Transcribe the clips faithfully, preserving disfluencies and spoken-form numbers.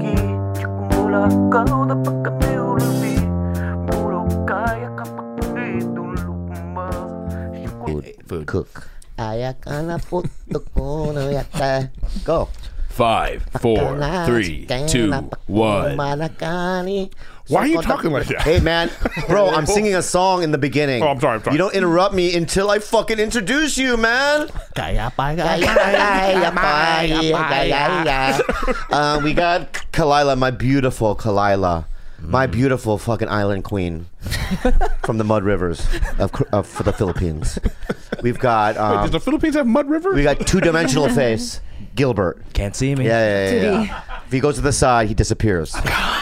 Food. Cook. Go. Five, four, three, two, one. Why are you talking like that? Hey, man. Bro, I'm singing a song in the beginning. Oh, I'm sorry, I'm sorry. You don't interrupt me until I fucking introduce you, man. uh, we got Kalila, my beautiful Kalila. My beautiful fucking island queen from the mud rivers of, of for the Philippines. We've got... Um, Wait, does the Philippines have mud rivers? We got two-dimensional face. Gilbert. Can't see me. Yeah, yeah, yeah. yeah. If he goes to the side, he disappears.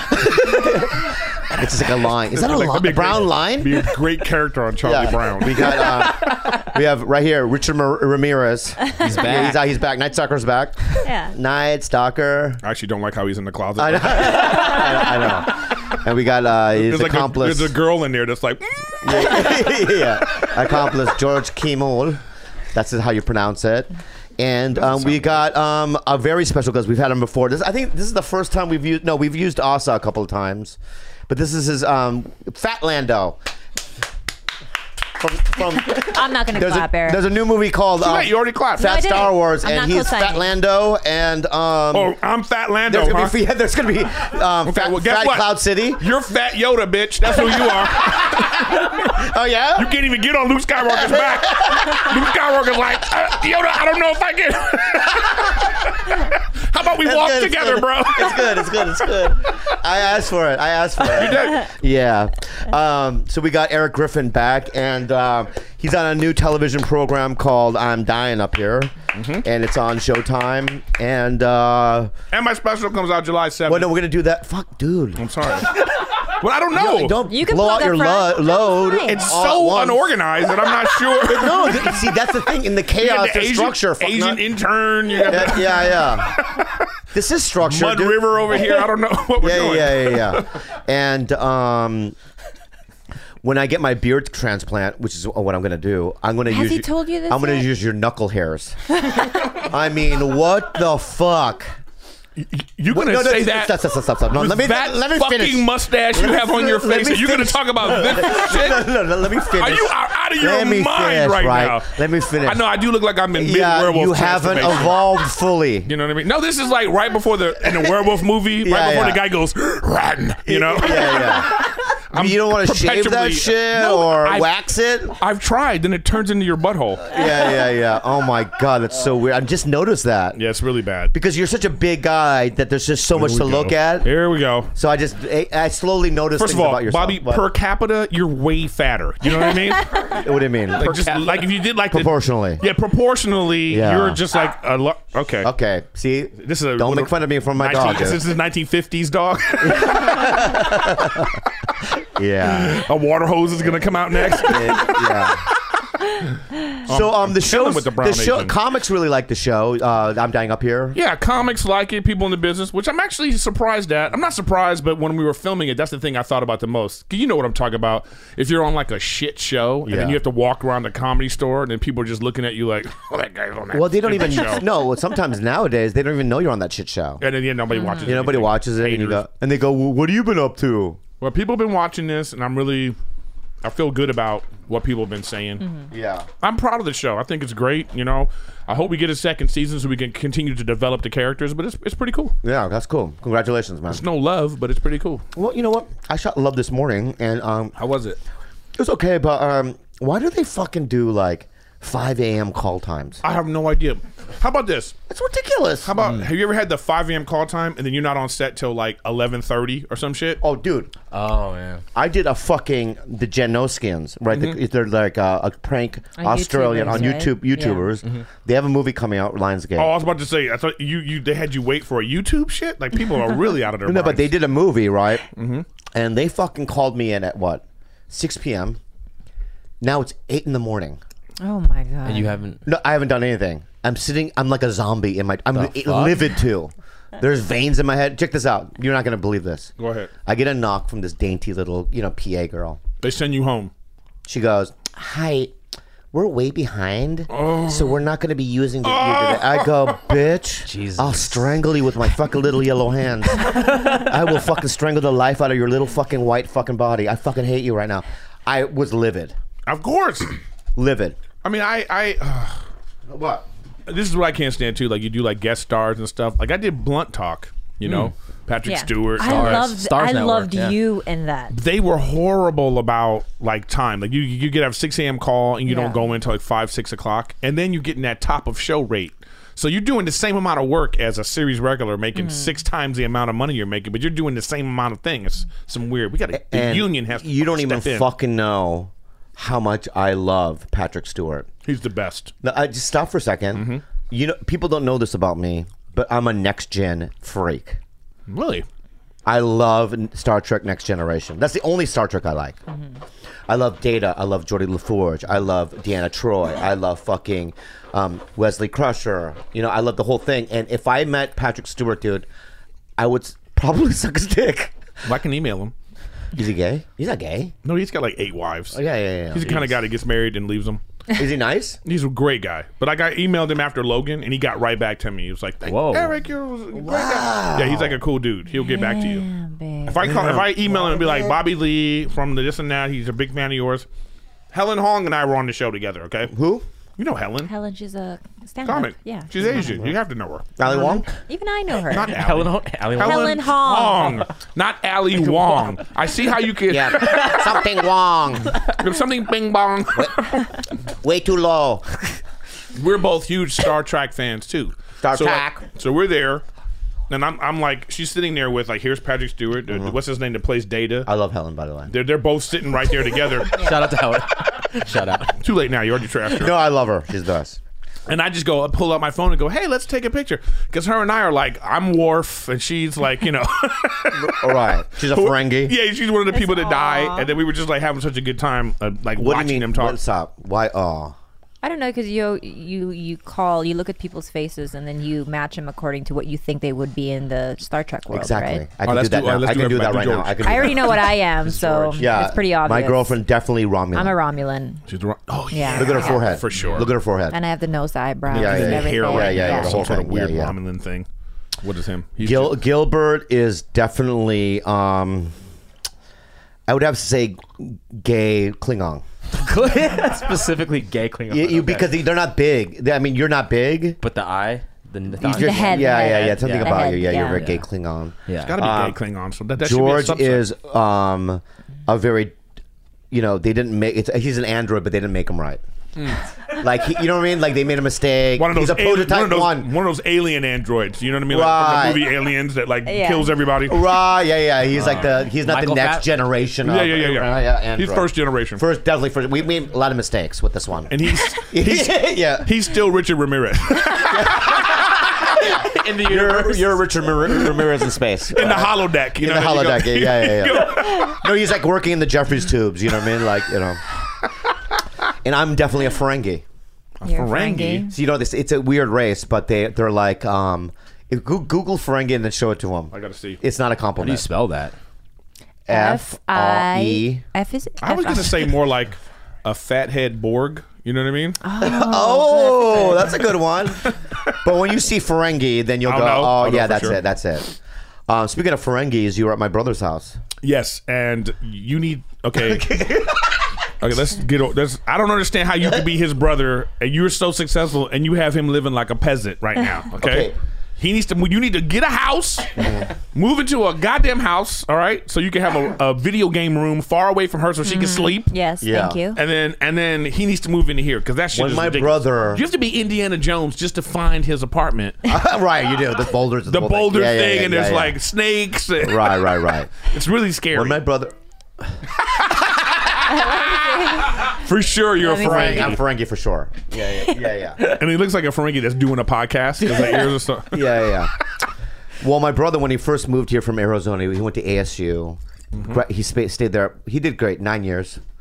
It's just like a line. Is that a, like, li- a brown great, line? Be a great character on Charlie yeah. Brown. We got. Um, we have right here Richard Mar- Ramirez. He's back. Yeah, he's, uh, he's back. Night Stalker's back. Yeah. Night Stalker. I actually don't like how he's in the closet. I know. I know. And we got uh, his there's accomplice. Like a, there's a girl in there that's like. yeah, yeah. Accomplice George Kimul. That's how you pronounce it. And um, we got um, a very special guest. We've had him before. This, I think this is the first time we've used. No, we've used Asa a couple of times, but this is his um, Fat Lando. From, from, I'm not going to clap, a, Eric. There's a new movie called um, you already clapped. Fat no, Star Wars, I'm and he's Fat Lando, and um, oh, I'm Fat Lando. There's gonna huh? be, yeah, there's gonna be um, okay, Fat, well, guess Fat what? Cloud City. You're Fat Yoda, bitch. That's who you are. Oh yeah. You can't even get on Luke Skywalker's back. Luke Skywalker's like, uh, Yoda, I don't know if I can. How about we It's walk good, together, good. bro? It's good. It's good. It's good. I asked for it. I asked for it. You did. Yeah. Um, so we got Eric Griffin back, and um, he's on a new television program called I'm Dying Up Here, mm-hmm. and it's on Showtime. And uh, and my special comes out July seventh. Well, no, we're gonna do that. Fuck, dude. I'm sorry. Well, I don't know. You don't you can blow out your lo- load. It's so unorganized that I'm not sure. No, th- see, that's the thing. In the chaos the of Asian, structure. Asian not- intern. You got yeah, yeah, yeah. This is structure. Mud dude. River over here. I don't know what we're yeah, doing. Yeah, yeah, yeah, yeah. And um, when I get my beard transplant, which is what I'm going to do, I'm going to use. Has he your, told you this I'm going to yet? use your knuckle hairs. I mean, what the fuck? You're going to no, no, say no, that stop, stop, stop, stop, stop. No, with let me, that let me fucking finish. mustache you Let have me, on your let face me and you're going to finish. talk about this shit? No, no, no, let me finish. Are you out, out of your let me mind finish, right, right now? Let me finish. I know I do look like I'm in yeah, mid-werewolf you haven't transformation. evolved fully. You know what I mean? No, this is like right before the in the werewolf movie, right Yeah, before yeah. the guy goes rotten. You know? Yeah, yeah. I'm you don't want to shave that perpetually- shit No, or I've- wax it? I've tried, then it turns into your butthole. Yeah, yeah, yeah. Oh my god, that's so weird. I just noticed that. Yeah, it's really bad. Because you're such a big guy that there's just so much Here to we look go. at. Here we go. So I just I, I slowly noticed First things of all, about yourself. Bobby, But- per capita, you're way fatter. You know what I mean? what do you mean? Like, just, like if you did like the- Proportionally. yeah, proportionally, Yeah. you're just like a lo- okay. Okay. See, This is a, don't what make a- fun of me from my nineteen dog. This is a nineteen fifties dog. Yeah. A water hose is gonna come out next. yeah. So um, the show, killing with the brown the show, Asian. comics really like the show. Uh, I'm Dying Up Here. Yeah, comics like it, people in the business, which I'm actually surprised at. I'm not surprised, but when we were filming it, that's the thing I thought about the most. 'Cause you know what I'm talking about. If you're on like a shit show and Yeah. then you have to walk around the comedy store and then people are just looking at you like, oh, that guy's on that Well, they don't even stupid show. no. Sometimes nowadays they don't even know you're on that shit show. And then yeah, nobody watches it. Yeah, nobody watches it, and you Haters. go, and they go, well, "What have you been up to?" Well, people have been watching this, and I'm really, I feel good about what people have been saying. Mm-hmm. Yeah. I'm proud of the show. I think it's great. You know, I hope we get a second season so we can continue to develop the characters. But it's it's pretty cool. Yeah, that's cool. Congratulations, man. It's no love, but it's pretty cool. Well, you know what? I shot Love this morning, and um, How was it? it was okay. But um, why do they fucking do like five a.m. call times? I have no idea. How about this? It's ridiculous. How about have you ever had the five a.m. call time and then you're not on set till like eleven thirty or some shit? Oh, dude. Oh man. I did a fucking the Genoskins, right? Mm-hmm. The, they're like a, a prank On Australian on YouTubers, right? YouTube. Yeah. YouTubers. Mm-hmm. They have a movie coming out, Lionsgate. Oh, I was about to say. I thought you you they had you wait for a YouTube shit. Like people are really out of their no, minds. but they did a movie, right? Mm-hmm. And they fucking called me in at what, six p.m. Now it's eight in the morning. Oh my god. And you haven't. No, I haven't done anything. I'm sitting. I'm like a zombie in my. I'm The fuck? livid too. There's veins in my head. Check this out. You're not gonna believe this. Go ahead. I get a knock from this dainty little, you know, P A girl. They send you home. She goes, "Hi, we're way behind, Oh. so we're not going to be using the. I go, bitch. Jesus. I'll strangle you with my fucking little yellow hands. I will fucking strangle the life out of your little fucking white fucking body. I fucking hate you right now. I was livid, Of course. livid. I mean, I, I uh, What? this is what I can't stand too. Like you do like guest stars and stuff. Like I did Blunt Talk, you know, Patrick Yeah. Stewart. I Stars. loved. Stars I Network, loved yeah. you in that. They were horrible about like time. Like you, you get a six a.m. call and you Yeah. don't go until like five, six o'clock, and then you get in that top of show rate. So you're doing the same amount of work as a series regular, making six times the amount of money you're making, but you're doing the same amount of thing. It's some weird. We got a the And union has. To you don't even step in. fucking know how much I love Patrick Stewart. He's the best. No, I just stop for a second. Mm-hmm. You know, people don't know this about me, but I'm a next gen freak. Really. I love Star Trek Next Generation. That's the only Star Trek I like. I love Data. I love Geordie LaForge. I love Deanna Troi. I love fucking um, Wesley Crusher. You know, I love the whole thing. And if I met Patrick Stewart, dude, I would s- probably suck his dick. Well, I can email him. Is he gay? He's not gay. No, he's got like eight wives. Oh, yeah, yeah, yeah. He's the kind of guy that gets married and leaves them. Is he nice? He's a great guy. But I got emailed him after Logan, and he got right back to me. He was like, "Thank Whoa. Eric, you're a great guy." Yeah, he's like a cool dude. He'll get back to you. Yeah, babe. If I call, if I email him and be like, Bobby Lee from the this and that, he's a big fan of yours. Helen Hong and I were on the show together. Okay, Who? you know Helen? Helen, she's a stand-up. Comic. Yeah, she's Asian. You have to know her. Ali Wong? Even I know her. Not Ali. Helen, Ho- Ali Wong. Helen Hong. not Ali Wong. I see how you can. Yeah. Something wrong. There's something bing bong. Way too low. We're both huge Star Trek fans too. Star so, Trek. Like, so we're there, and I'm, I'm like, she's sitting there with like, here's Patrick Stewart. uh, What's his name that plays Data? I love Helen, by the way. They're they're both sitting right there together. Shout out to Helen. Shout out. Too late now. You already trashed her. No, I love her. She's the best. And I just go I pull out my phone and go, hey, let's take a picture. Because her and I are like, I'm Worf, and she's like, you know. All right. She's a Ferengi. Yeah, she's one of the people that Aw. die. And then we were just like having such a good time, uh, like What do watching you mean? them talk. What's up? Why? Oh. I don't know, because you you you call, you look at people's faces, and then you match them according to what you think they would be in the Star Trek world, Exactly. right? I Oh, can do let's that do- uh, now. let's I do can do everybody. that right Do now. George. I, can do I already that. know what I am, so Yeah. it's pretty obvious. My girlfriend definitely Romulan. I'm a Romulan, She's the, oh, yeah. Yeah. Look at her forehead. For sure. Look at her forehead. and I have the nose, the eyebrows, Yeah, yeah, and yeah. everything. Hair Yeah, yeah, yeah, the Some whole sort of thing. weird Yeah, yeah. Romulan thing. What is him? He's Gil- just- Gilbert is definitely, um, I would have to say, gay Klingon. Specifically gay Klingon. You, you, Okay. Because they're not big. They- I mean, you're not big. But the eye, the, the, He's the just- head, Yeah, the yeah, head. yeah. Something Yeah. about The you. head, Yeah, yeah. you're a gay Yeah. Klingon. yeah. Gotta be Uh, gay Klingon. So that, that George should be a subset. is um, a very, you know, they didn't make. It's, he's an android, but they didn't make him right. Like he, you know what I mean? Like they made a mistake. one of those he's a ali- prototype one of those, one. one of those alien androids. You know what I mean? Like Right. from the movie Aliens that like Yeah. kills everybody. Right? Yeah, yeah. He's like the. He's not Michael the next Fat- generation. Yeah, of, yeah, yeah, yeah. Uh, yeah He's android. first generation. First, definitely first. We made a lot of mistakes with this one. And he's he's yeah. he's still Richard Ramirez in the You're, universe. you're Richard Mar- Ramirez in space. in the holodeck. You In know, the there you go. holodeck, yeah, yeah, yeah. No, he's like working in the Jeffries tubes. You know what I mean? Like you know. And I'm definitely a Ferengi. You're a Ferengi? So you know this. It's a weird race, but they they're like um. If Goo- Google Ferengi and then show it to him. I gotta see. It's not a How do you compliment. spell that? F R E. F is. I was F- gonna say more like a fathead Borg. You know what I mean? Oh, that's a good one. But when you see Ferengi, then you'll I'll go, know. oh, I'll know yeah, for that's sure. it. That's it. Um, speaking of Ferengis, you were at my brother's house. Yes, and you need okay. Okay, let's get. o- Let's, I don't understand how you could be his brother and you're so successful and you have him living like a peasant right now. Okay, Okay. he needs to. You need to get a house, move into a goddamn house. All right, so you can have a, a video game room far away from her so she can sleep. Yes, Yeah. thank you. And then and then he needs to move into here because that shit When is my ridiculous. brother- You have to be Indiana Jones just to find his apartment. Right, you do. The boulders. The whole thing. boulder Yeah, yeah, thing, yeah, and yeah, there's yeah. like snakes. and- Right, right, right. It's really scary. When my brother. For sure, you're a Let me see. Ferengi. I'm Ferengi for sure. Yeah, yeah, yeah, yeah. And he looks like a Ferengi that's doing a podcast. His like ears are so- Yeah, yeah, yeah. Well, my brother, when he first moved here from Arizona, he went to A S U. Gra- He spa- stayed there. He did great, nine years.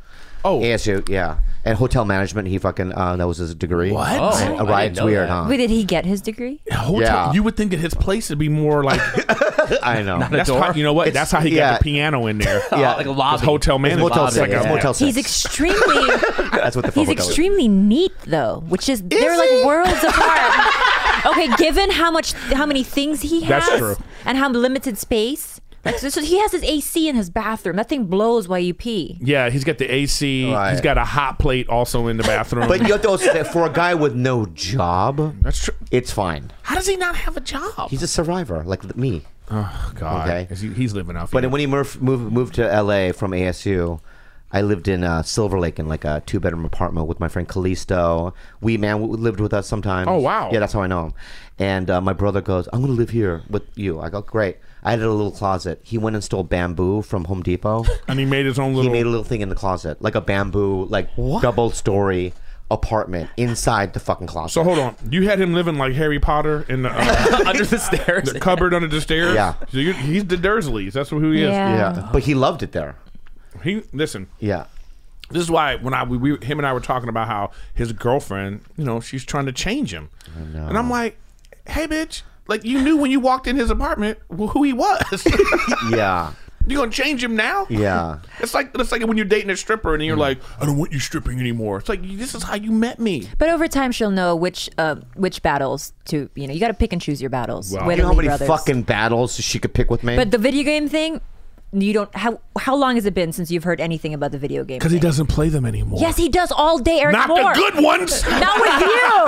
Oh. A S U, yeah. And hotel management, he fucking, uh, that was his degree. What? Oh, And, uh, I right, didn't it's know weird, that. huh? Wait, did he get his degree? Hotel, Yeah. You would think at his place it'd be more like. I know. Not a That's door? how, you know what? It's- That's how he yeah. got the piano in there. Oh, Yeah. like a His lobby. hotel It's management. Motel Lobby, six. yeah. It's Motel six. He's extremely That's what the fuck he's hotel is. extremely neat though, which is, they're he? like worlds apart. Okay, given how much how many things he has That's true. and how limited space. Like, so, so he has his A C in his bathroom. That thing blows while you pee. Yeah, he's got the A C. Right. He's got a hot plate also in the bathroom. But you have to also say, for a guy with no job, that's true. it's fine. How does he not have a job? He's a survivor, like me. Oh God. Okay. Is he- He's living out. But here. when he moved, moved, moved to L A from A S U, I lived in uh, Silver Lake in like a two bedroom apartment with my friend Callisto. We man w- lived with us sometimes. Oh, wow. Yeah, that's how I know him. And uh, my brother goes, "I'm gonna live here with you." I go, "Great." I had a little closet. He went and stole bamboo from Home Depot. and he made his own He little. made a little thing in the closet, like a bamboo, like double story apartment inside the fucking closet. so hold on. You had him living like Harry Potter in the, uh, Under the stairs. the cupboard under the stairs. Yeah. So you, he's the Dursleys. That's who he is. Yeah. yeah, but he loved it there. He listen. Yeah. This is why when I we, we him and I were talking about how his girlfriend, you know, she's trying to change him, and I'm like, hey, bitch, like you knew when you walked in his apartment who he was. Yeah. You gonna change him now? Yeah. It's like it's like when you're dating a stripper and you're like, I don't want you stripping anymore. It's like this is how you met me. But over time, she'll know which uh, which battles to, you know, you got to pick and choose your battles. Wow. You Whitley know how many Brothers. fucking battles she could pick with me? But the video game thing, you don't. How how long has it been since you've heard anything about the video game? Because he thing? doesn't play them anymore. Yes, he does all day. Eric Not Moore. the good ones. Not with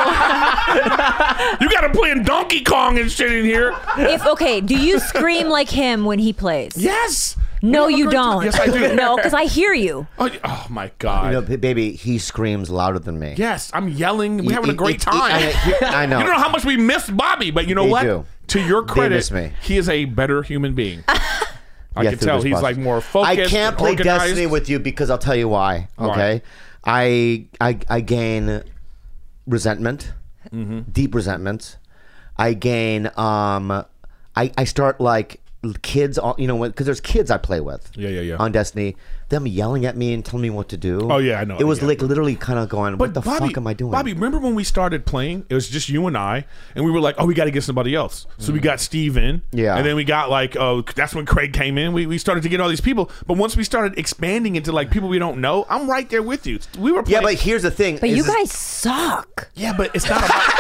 you. You got him playing Donkey Kong and shit in here. If okay, do you scream like him when he plays? Yes. No, We have a you great time. don't. Yes, I do. No, because I hear you. Oh, oh my God. you know, b- baby, he screams louder than me. Yes, I'm yelling. We're He- having a he- great he- time. I, I know. You don't know how much we miss Bobby, but you know They what? do. To your They credit, miss me. he is a better human being. I Yeah, can through tell this he's process. like more focused. I can't and play organized. Destiny with you because I'll tell you why. Why? Okay, I I I gain resentment, Mm-hmm. deep resentment. I gain um, I I start like kids, you know, because there's kids I play with. Yeah, yeah, yeah. On Destiny, them yelling at me and telling me what to do. Oh, yeah, I know. It was Yeah. like literally kind of going, what the Bobby, fuck am I doing? Bobby, remember when we started playing? It was just you and I, and we were like, "Oh, we got to get somebody else." So we got Steve in, Yeah. and then we got like, "Oh, that's when Craig came in." We, we started to get all these people, but once we started expanding into like people we don't know, I'm right there with you. We were Yeah, playing, but here's the thing. But is you this- guys suck. yeah, but it's not about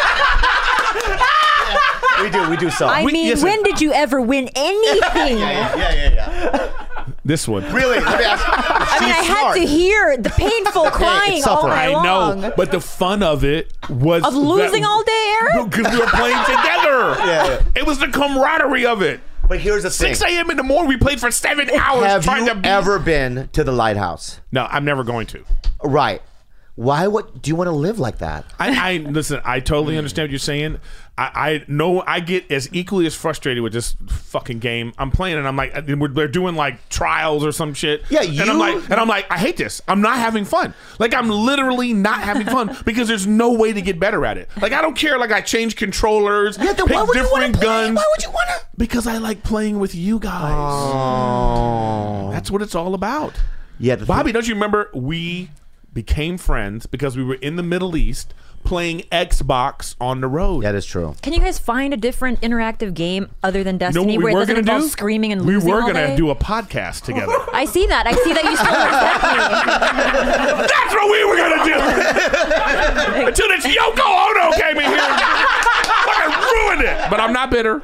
we do, we do so. I We- mean, listen. when did you ever win anything? yeah, yeah, yeah, yeah. this one. Really? Let me ask. I mean, I had to hear the painful crying all suffering. night I long. know, but the fun of it was Of losing all day, Eric? because we were playing together. Yeah, yeah. It was the camaraderie of it. But here's the thing. six a.m. in the morning, we played for seven hours Have trying you to beat- ever been to the lighthouse? No, I'm never going to. Right. Why would do you want to live like that? I, I listen. I totally understand what you're saying. I, I know I get as equally as frustrated with this fucking game. I'm playing and I'm like, we're, they're doing like trials or some shit. Yeah, and I'm you- like, and I'm like, I hate this. I'm not having fun. Like I'm literally not having fun because there's no way to get better at it. Like I don't care. Like I change controllers, Yeah, then pick why would you wanna different play? guns. Why would you want to? Because I like playing with you guys. Oh. That's what it's all about. Yeah, the Bobby, thing- don't you remember we became friends because we were in the Middle East playing Xbox on the road. That is true. Can you guys find a different interactive game other than You know Destiny what we where it were doesn't going to involve do? screaming and we losing were all gonna day? do a podcast together. I see that. I see that you still respect me. That's what we were going to do. Until this Yoko Ono came in here and fucking ruined it. But I'm not bitter.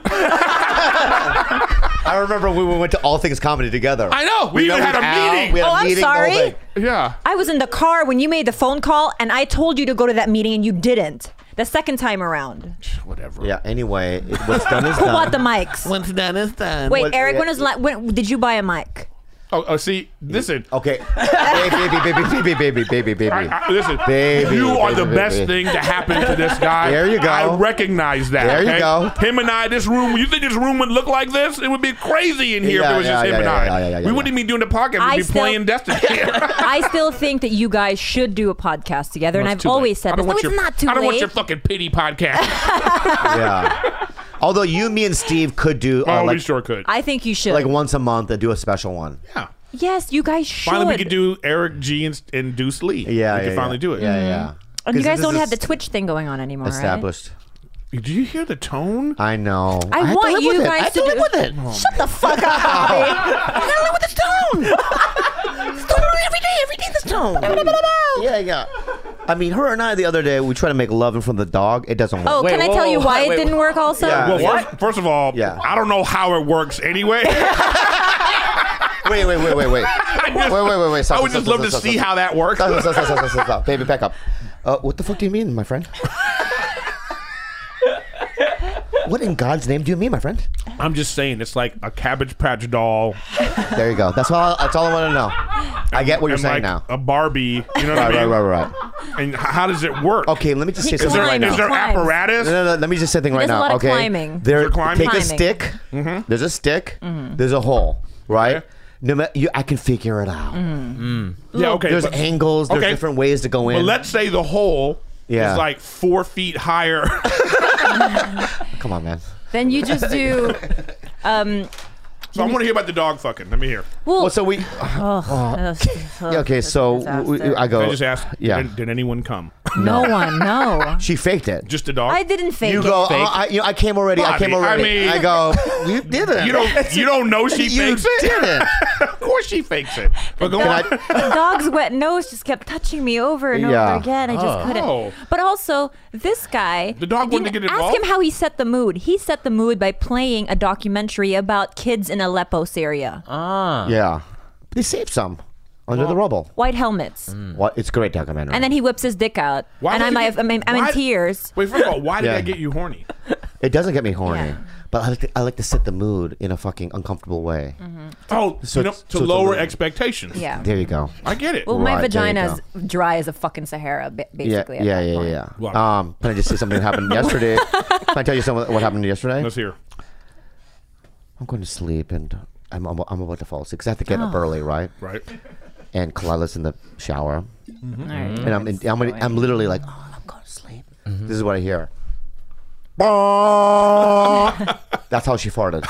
I remember when we went to All Things Comedy together. I know. We even met had with a Al. meeting. We had Oh, a I'm meeting, the whole sorry. thing. Yeah. I was in the car when you made the phone call, and I told you to go to that meeting, and you didn't. The second time around. Whatever. Yeah. Anyway, it, what's done is Who done. bought the mics? Once done is done. Wait, What- Eric, yeah. when was la- when did you buy a mic? Oh, oh, see, listen. Okay. baby, baby, baby, baby, baby, baby, baby. I, I, listen, Baby, you are the baby, best baby. thing to happen to this guy. There you go. I recognize that. There you okay? go. Him and I, this room. You think this room would look like this? It would be crazy in here if Yeah, it was yeah, just him yeah, and yeah, I. yeah, yeah, yeah, we yeah. wouldn't even be doing the podcast. We'd I be still- playing Destiny. I still think that you guys should do a podcast together, and It's I've too late. always said I this. don't No, want it's your, not too I don't late. want your fucking pity podcast. Yeah. Although you, me, and Steve could do uh, oh, like, we sure could. I think you should. like once a month and do a special one. yeah. Yes, you guys should. Finally, we could do Eric G and, and Deuce Lee. Yeah, we yeah, can yeah. finally do it. Yeah, yeah. And you 'Cause guys this don't is have the Twitch thing going on anymore, established. Did you hear the tone? I know. I have to want live you with it. guys I have to to live do- with it. Shut the fuck up, Bobby. I gotta live with this tone. It's tone every day. Every day, this tone. Yeah, yeah. I mean, her and I the other day we tried to make love in front of the dog. It doesn't work. right? Oh, Wait, can I whoa, tell you whoa, why wait, it didn't wait. work also? Yeah. Well, What? first, first of all, Yeah. I don't know how it works anyway. Wait, wait, wait, wait, wait. just- wait, wait, wait, wait. Stop, I would stop, just stop, love to stop, see stop. how that works. Stop, stop, stop, stop, stop, stop. Baby, back up. Uh, what the fuck do you mean, my friend? What in God's name do you mean, my friend? I'm just saying, it's like a Cabbage Patch doll. There you go. That's all. That's all I want to know. I get what you're and saying like now. a Barbie. You know what Right, I right, mean? right, right. And h- how does it work? Okay, let me just say He Is something there, right climbs. now. is there Climbs. apparatus? No, no, no, let me just say something right There's a now. lot of okay, climbing. There, Is there climbing? take a Climbing. stick. There's a stick. There's a hole. Right. Okay. No matter, you, I can figure it out. Yeah, okay. There's but, angles. There's okay. different ways to go in. but let's say the hole Yeah. is like four feet higher. Come on, man. Then you just do. Um, So I want to hear about the dog fucking. Let me hear. well, Well, so we. oh, Yeah, okay, so we, we- I go. I just asked, Yeah. did, did anyone come? no one, no. She faked it. Just a dog? I didn't fake You it. go. Oh, I, you know, I came already. I Bobby, came already. I mean- I go. You didn't. You don't you don't know she You fakes it? didn't. Of course she fakes it. But go Can on. I- The dog's wet nose just kept touching me over and Yeah. over again. I just Oh. couldn't. Oh. But also, this guy. The dog you wanted to know, get Ask involved? him how he set the mood. He set the mood by playing a documentary about kids in Aleppo, Syria. Ah. Yeah. They saved some under the rubble. White helmets. What? It's a great documentary. And then he whips his dick out. Why and did I'm, you- I've- I'm, in- I'm why- in tears. Wait, first of all, why did Yeah. that get you horny? It doesn't get me horny, Yeah. but I like to, I like to set the mood in a fucking uncomfortable way. Oh, So you know, it's- to so it's a lower little- expectations. Yeah. There you go. I get it. Well, my Right, there you vagina's dry as a fucking Sahara, ba- Yeah, basically. at yeah, that yeah, point. yeah. Wow. Um, can I just say something that happened yesterday? Can I tell you something what happened yesterday? Let's hear. I'm going to sleep and I'm I'm, I'm about to fall asleep because I have to get Oh. up early, right? Right. And Kalila's in the shower, All right. and I'm in, I'm, Going. I'm literally like, oh, I'm going to sleep. This is what I hear. That's how she farted.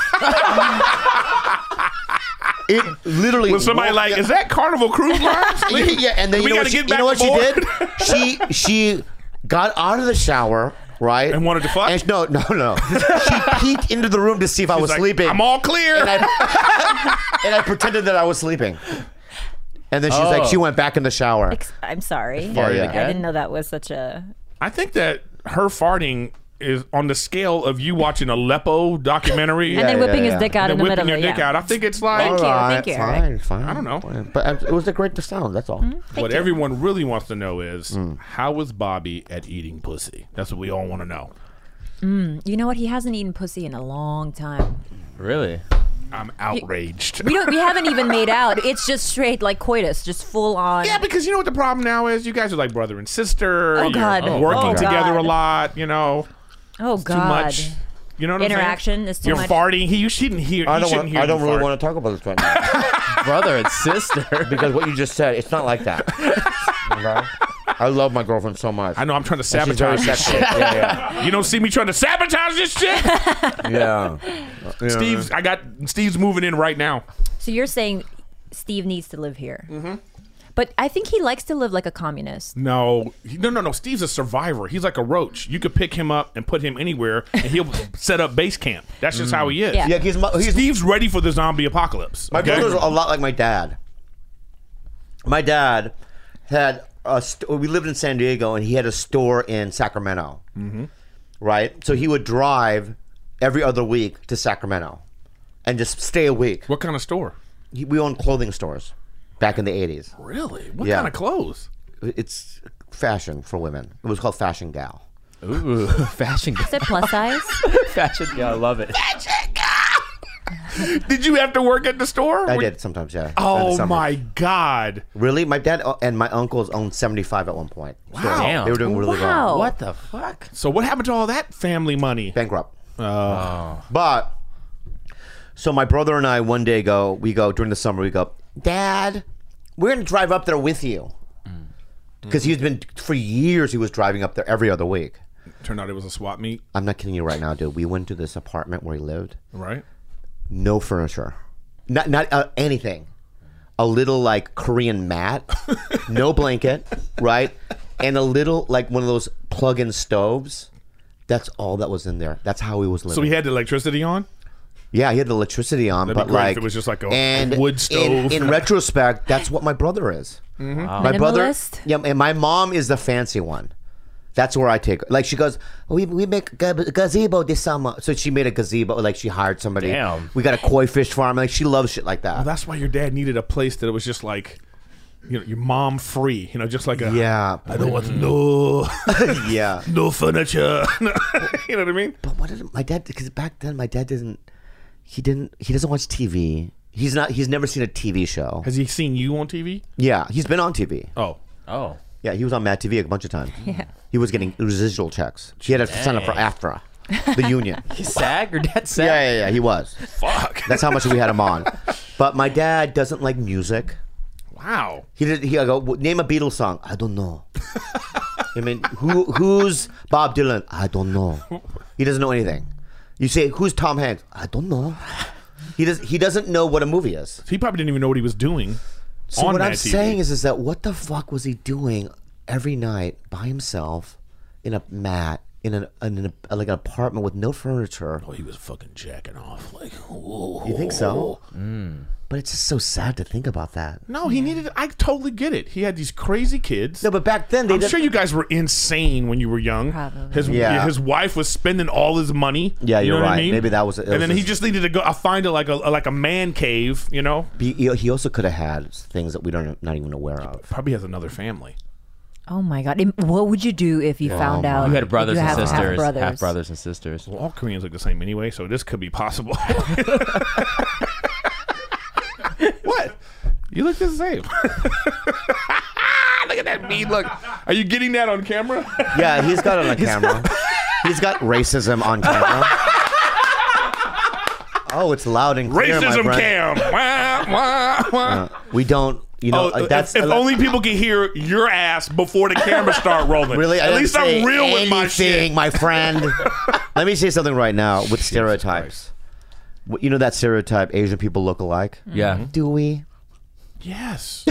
It literally Was somebody woke- like, is that Carnival Cruise Lines? yeah, and then We you know gotta what she, get you know back what she aboard. did? She she got out of the shower, right? And wanted to fuck? And no, no, no. She peeked into the room to see if I was Like, sleeping. I'm all clear. and I, and I pretended that I was sleeping. And then she's like, Oh. she went back in the shower. Ex- I'm sorry. Yeah, yeah. I didn't know that was such a. I think that her farting is on the scale of you watching a Aleppo documentary And then yeah, whipping yeah. his dick out and in the then middle whipping of your it. dick yeah. out. I think it's like Thank you, All thank you, fine, Eric. fine. I don't know. But uh, it was a great sound. That's all. What you. everyone really wants to know is how was Bobby at eating pussy? That's what we all want to know. You know what? He hasn't eaten pussy in a long time. Really? I'm outraged. We don't. We haven't even made out. It's just straight like coitus, just full on. Yeah, because you know what the problem now is? You guys are like brother and sister. Oh, You're God. working Oh, together God. a lot. You know, Oh too God. much. You know what I'm saying? Interaction is too You're much. farting. He, you shouldn't hear. I you don't shouldn't want. hear I don't you really fart. want to talk about this right now Brother and sister. because what you just said, it's not like that. Okay? I love my girlfriend so much. I know. I'm trying to She's very sabotage this sexy. shit. Yeah, You don't see me trying to sabotage this shit. yeah, yeah. Steve's. I got Steve's moving in right now. So you're saying Steve needs to live here? Mm-hmm. But I think he likes to live like a communist. No, he- no, no, no. Steve's a survivor. He's like a roach. You could pick him up and put him anywhere, and he'll set up base camp. That's just how he is. Yeah. Yeah, he's, my- he's Steve's ready for the zombie apocalypse. My okay? brother's a lot like my dad. My dad had a st- we lived in San Diego, and he had a store in Sacramento. Mm-hmm. Right, so he would drive every other week to Sacramento, and just stay a week. What kind of store? He, we owned clothing stores back in the eighties. Really? What Yeah. kind of clothes? It's fashion for women. It was called Fashion Gal. Ooh, fashion. Is it plus size? Fashion. Yeah, I love it. Did you have to work at the store? I Were- did sometimes, yeah. in the Oh summer. my God! Really? My dad uh, and my uncles owned seventy-five at one point. Wow. Damn. They were doing really Wow. well. What the fuck? So what happened to all that family money? Bankrupt. Oh, But so my brother and I one day go, we go during the summer, we go, Dad, we're gonna drive up there with you. Because he's been for years he was driving up there every other week. turned out it was a swap meet, I'm not kidding you right now, dude. We went to this apartment where he lived. right? No furniture. Not not uh, anything. a little like Korean mat, no blanket, right, and a little like one of those plug-in stoves. That's all that was in there. That's how he was living. So he had the electricity on? Yeah, he had the electricity on, That'd be but great if like it was just like a and wood stove. In, in retrospect, that's what my brother is. Wow. My brother, Minimalist? yeah, and my mom is the fancy one. That's where I take her. Like she goes, we we make ga- gazebo this summer. So she made a gazebo. Like she hired somebody. Damn. We got a koi fish farm. Like she loves shit like that. Well, that's why your dad needed a place that was just like, you know, your mom free. You know, just like a. yeah, I don't want no, yeah. no furniture. You know what I mean? But what did my dad? Because back then my dad didn't. He didn't. He doesn't watch T V. He's not. He's never seen a T V show. Has he seen you on T V? Yeah, he's been on T V. Oh. Oh. Yeah, he was on Mad T V a bunch of times. Yeah. He was getting residual checks. He had to sign up for AFTRA, the union. He's SAG? Your dad's SAG? Yeah, yeah, yeah. He was. Fuck. That's how much we had him on. But my dad doesn't like music. Wow. He did. He I go name a Beatles song. I don't know. I mean, who who's Bob Dylan? I don't know. He doesn't know anything. You say who's Tom Hanks? I don't know. He does. He doesn't know what a movie is. He probably didn't even know what he was doing. So on what Mad I'm T V. saying is, is that what the fuck was he doing every night by himself in a mat in an, in a, like an apartment with no furniture? Oh, he was fucking jacking off. Like, whoa. You think so? But it's just so sad to think about that. No, he needed. I totally get it. He had these crazy kids. No, but back then they I'm did. sure you guys were insane when you were young. Probably. His Yeah. his wife was spending all his money. Yeah, you you're know what I right. mean? Maybe that was it. And was then he just- just needed to go. I find it like a like a man cave. You know, He, he also could have had things that we don't not even aware of. probably has another family. Oh my God! Im- What would you do if you found my- out You had brothers you and have sisters. half brothers? Half brothers and sisters. Well, all Koreans look the same anyway, so this could be possible. What? You look the same. Look at that mean look. Are you getting that on camera? Yeah, he's got it on camera. He's got racism on camera. Oh, it's loud and clear, my Racism friend. cam. Wah, wah, wah. Uh, we don't, you know, Oh, uh, that's if, if only people can hear your ass before the camera start rolling. really. I At didn't least say I'm real with my anything, shit. my friend. Let me say something right now with stereotypes. Wh- You know that stereotype Asian people look alike? Yeah. Do we? Yes.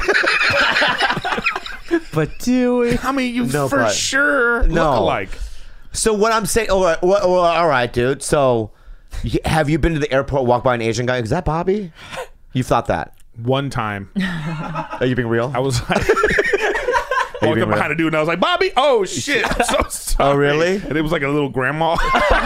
But do we? I mean, you No, for but- sure No. look alike. So what I'm saying, all right, well, well, all right, dude. So, y- have you been to the airport, walk by an Asian guy? Is that Bobby? You thought that? One time, Are you being real? I was like, I walked being up behind a dude and I was like, Bobby, oh shit, I'm so sorry. Oh, really? And it was like a little grandma.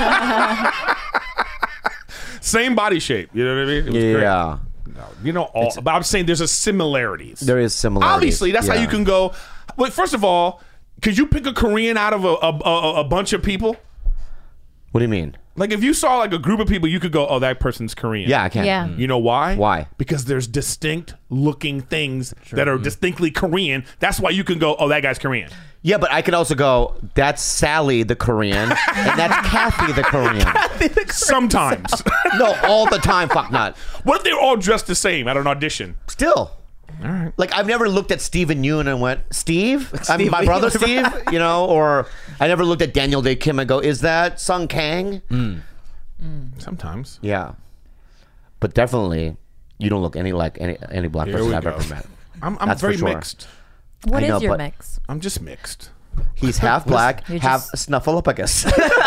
Same body shape. You know what I mean? It was great. Yeah, No, you know all, but I'm saying there's a similarities. there is similarities. Obviously, that's how Yeah. you can go. Wait, first of all, could you pick a Korean out of a, a, a, a bunch of people? What do you mean? Like if you saw like a group of people, you could go, "Oh, that person's Korean." Yeah, I can. Yeah. You know why? Why? Because there's distinct looking things that are distinctly Korean. That's why you can go, "Oh, that guy's Korean." Yeah, but I could also go, that's Sally the Korean, and that's Kathy the Korean. Sometimes. No, all the time, fuck not. What if they're all dressed the same at an audition? Still. All right. Like, I've never looked at Steven Yeun and went, Steve? I mean, my Steve. brother Steve? You know, or I never looked at Daniel Day Kim and go, is that Sung Kang? Sometimes. Yeah. But definitely, you don't look any like any, any black Here person we I've go. ever met. I'm, I'm That's for very sure. mixed. What I is know, your but- mix? I'm just mixed. He's half black, You're half just- snuffleupagus.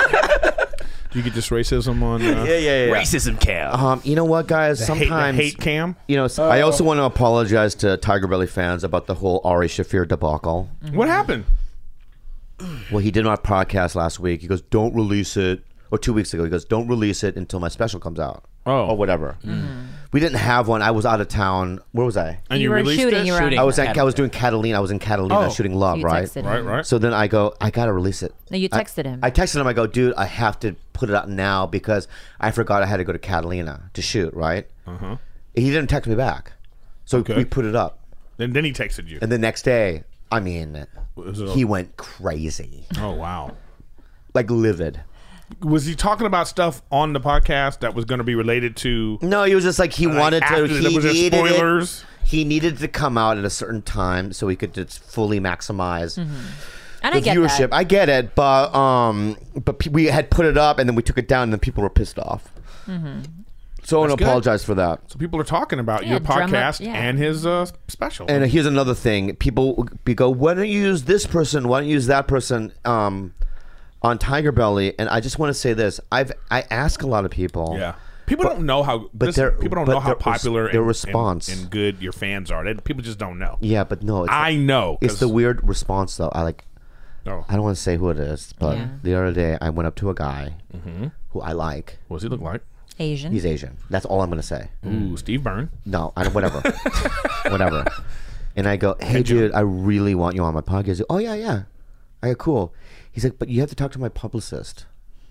Do you get this racism on uh, yeah, yeah, yeah. Racism cam. Um, you know what, guys? the hate, the Sometimes hate cam? You know, I also want to apologize to Tiger Belly fans about the whole Ari Shafir debacle. What happened? Well, he did my podcast last week. He goes, "Don't release it," or two weeks ago. He goes, "Don't release it until my special comes out." Oh. or whatever. We didn't have one. I was out of town. Where was I? And You you, were released shooting, it? you were Shooting. I was at, Catalina. I was doing Catalina. I was in Catalina Oh. shooting Love, You right? texted him. Right, right. So then I go, I gotta release it. No, you I- texted him. I texted him. I go, dude, I have to put it out now because I forgot I had to go to Catalina to shoot. Right? Uh-huh. He didn't text me back, so Okay. we put it up. And then he texted you. And the next day, I mean, Was it- he went crazy, oh, wow. like livid. Was he talking about stuff on the podcast that was going to be related to... No, he was just like he Like, wanted to. after- He was there needed spoilers? It, he needed to come out at a certain time so he could just fully maximize And I the get viewership. that. I get it, but um, but pe- we had put it up and then we took it down and then people were pissed off. So I want That's to good. apologize for that. So people are talking about Yeah, your drum up- podcast yeah. and his uh, special. And here's another thing: people be go, why don't you use this person? Why don't you use that person? Um, on Tiger Belly, and I just want to say this: I've I ask a lot of people. yeah. People don't know how. but listen, their- people don't but know how their res- popular their and, response- and, and good your fans are. They, people just don't know. Yeah, but no, it's I know. it's 'cause- the weird response though. I like. Oh. I don't want to say who it is, but Yeah. the other day I went up to a guy who I like. What does he look like? Asian. He's Asian. That's all I'm going to say. Ooh, Steve Byrne. No, I don't. Whatever, whatever. And I go, hey, dude, I really want you on my podcast. He's like, oh yeah, yeah. I go, cool. He's like, but you have to talk to my publicist.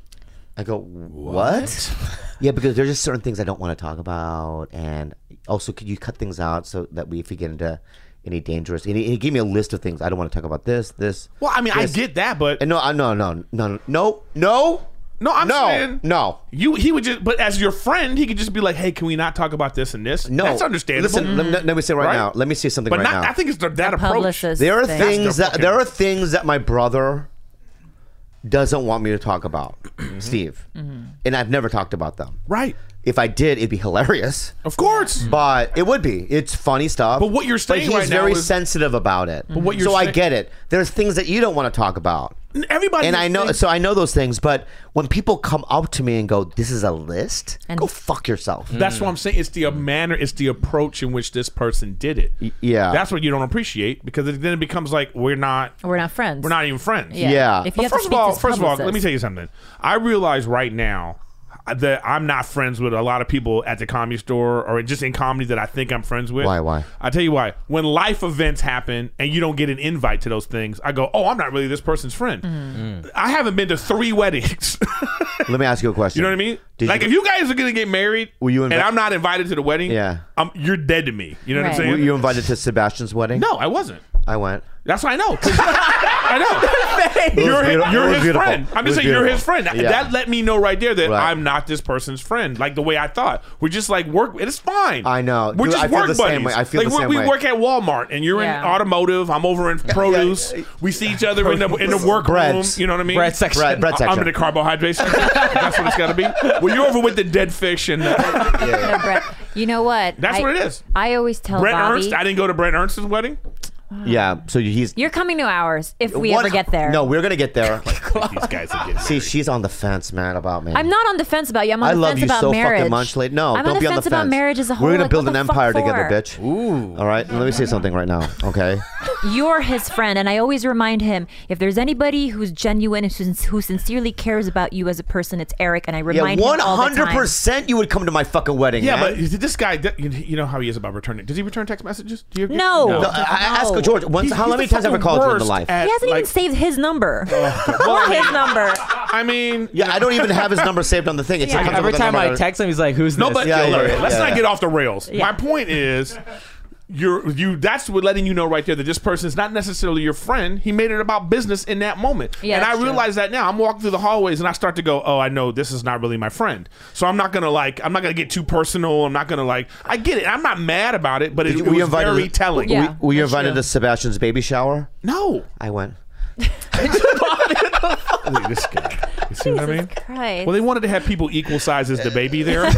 I go, what? Yeah, because there's just certain things I don't want to talk about, and also could you cut things out so that we, if we get into any dangerous, and he, he gave me a list of things I don't want to talk about. This, this. Well, I mean, this. I get that, but And no, I no, no, no, no, no, no, I'm no, saying no. You, he would just, but as your friend, he could just be like, "Hey, can we not talk about this and this?" No, that's understandable. Listen, let, me- let me say right, Right? now. Let me say something but right not. now. I think it's the, that approach. Publicist There are thing. things the that fucking- there are things that my brother doesn't want me to talk about, Steve, and I've never talked about them. Right. If I did, it'd be hilarious, Of course. but it would be. It's funny stuff. But what you're saying but he's right now very is- sensitive about it. But what you're so I saying- get it. There's things that you don't want to talk about. Everybody. And I know, thinks- so I know those things. But when people come up to me and go, "This is a list," And- go fuck yourself. That's what I'm saying. It's the manner, it's the approach in which this person did it. yeah. That's what you don't appreciate because it, then it becomes like we're not, We're not friends. we're not even friends. Yeah. Yeah. If you But have first to of speak all, to his first of all, let me publicist. tell you something. I realize right now that I'm not friends with a lot of people at the Comedy Store or just in comedy that I think I'm friends with. Why, why? I tell you why. When life events happen and you don't get an invite to those things, I go, "Oh, I'm not really this person's friend." Mm-hmm. I haven't been to three weddings. Let me ask you a question. You know what I mean? Did like you- if you guys are gonna get married, Were you invi- and I'm not invited to the wedding, Yeah. um, you're dead to me. You know what Right. I'm saying? Were you invited to Sebastian's wedding? No, I wasn't. I went. That's what I know. 'Cause- I know. You're, beautiful. his, you're It was his beautiful. friend. I'm It was just saying you're beautiful. his friend. That- Yeah. That let me know right there that Right. I'm not this person's friend. Like the way I thought. We're just like work. It's fine. I know. We're Dude, just I feel work the buddies. same way. I feel like the we- same we way. work at Walmart, and you're Yeah. in automotive. I'm over in produce. yeah. We see each other in the in the workroom. Breads. You know what I mean? Bread section. Bread, bread I'm section. in the carbohydrate section. That's what it's got to be. Well, you're over with the dead fish and uh, No, Brett, you know what? That's I, what it is. I always tell Brett Bobby, Ernst. I didn't go to Brett Ernst's wedding. Yeah. So he's. you're coming to ours if we What- ever get there. No, we're gonna get there. These guys are getting See, married. she's on the fence, man, about me. I'm not on the fence about you. I'm on I the love fence you about so marriage. fucking much, late. No, I'm don't on the be on the fence fence. about marriage as a whole. We're gonna Like, build what an the fuck empire together, for? bitch. Ooh. All right. Let me say something right now. Okay. You're his friend, and I always remind him if there's anybody who's genuine and who who sincerely cares about you as a person, it's Eric. And I Yeah, remind one him all the hundred time. percent. You would come to my fucking wedding. Yeah, man. but this guy, you you know how he is about returning. Does he return text messages? Do you No. No, I, I ask No. George once. He's- How he's many the times have I fucking called you in the worst life? at, He hasn't like- even saved his number or his number. I mean, Yeah, I don't even have his number saved on the thing. It's Yeah. it comes up Every with a time number I on it. text him, he's like, "Who's no, this?" but Yeah, yo, yeah, look, yeah, let's yeah, not yeah. get off the rails. Yeah. My point is, you're you. That's what letting you know right there that this person is not necessarily your friend. He made it about business in that moment, Yeah, and I that's true. realize that now. I'm walking through the hallways and I start to go, "Oh, I know this is not really my friend." So I'm not gonna like. I'm not gonna get too personal. I'm not gonna like. I get it. I'm not mad about it, but it, Did you- it were you was invited very to- telling. Yeah. We, were you that's invited true. to Sebastian's baby shower? No, I went. Look at this guy. You see what I mean? Christ. Well, they wanted to have people equal size as the baby there, so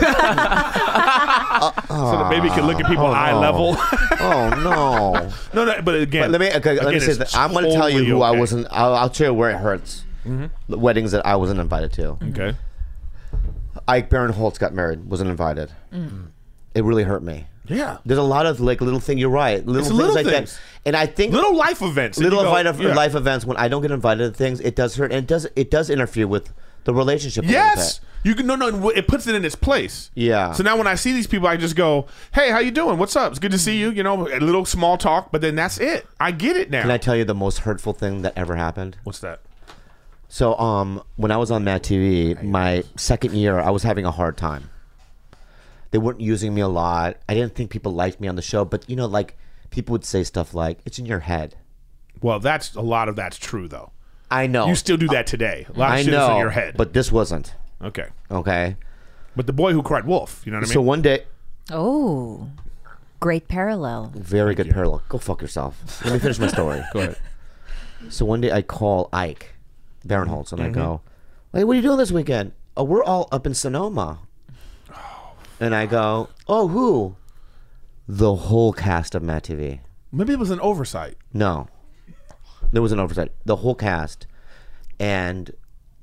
the baby could look at people Oh, eye no. level. Oh no. no, no, but again, But let me okay, let me again, say it's that. I'm going to tell you totally who I okay. wasn't. I'll, I'll tell you where it hurts. Mm-hmm. The weddings that I wasn't invited to. Okay. Ike Barinholtz got married. Wasn't invited. It really hurt me. Yeah. There's a lot of like little thing. You're right. Little It's things little like things. that. And I think Little life events. and little you go, invite- yeah. life events when I don't get invited to things, it does hurt, and it does it does interfere with the relationship. a little Yes. bit. You can no no. It puts it in its place. Yeah. So now when I see these people, I just go, "Hey, how you doing? What's up? It's good to see you." You know, a little small talk, but then that's it. I get it now. Can I tell you the most hurtful thing that ever happened? What's that? So, um, when I was on Mad T V, my second year, I was having a hard time. They weren't using me a lot. I didn't think people liked me on the show, but you know, like people would say stuff like, "It's in your head." Well, that's a lot of that's true though. I know. You still do that today. A lot of I shit know. is in your head. But this wasn't. okay. Okay. But the boy who cried wolf. You know what I mean? So one day, Oh, great parallel. very good parallel. Go fuck yourself. Let me finish my story. Go ahead. So one day I call Ike Barinholtz and Mm-hmm. I go, "Hey, what are you doing this weekend?" "Oh, we're all up in Sonoma." And I go, oh, who? The whole cast of Mad T V. Maybe it was an oversight. No. There was an oversight. The whole cast. And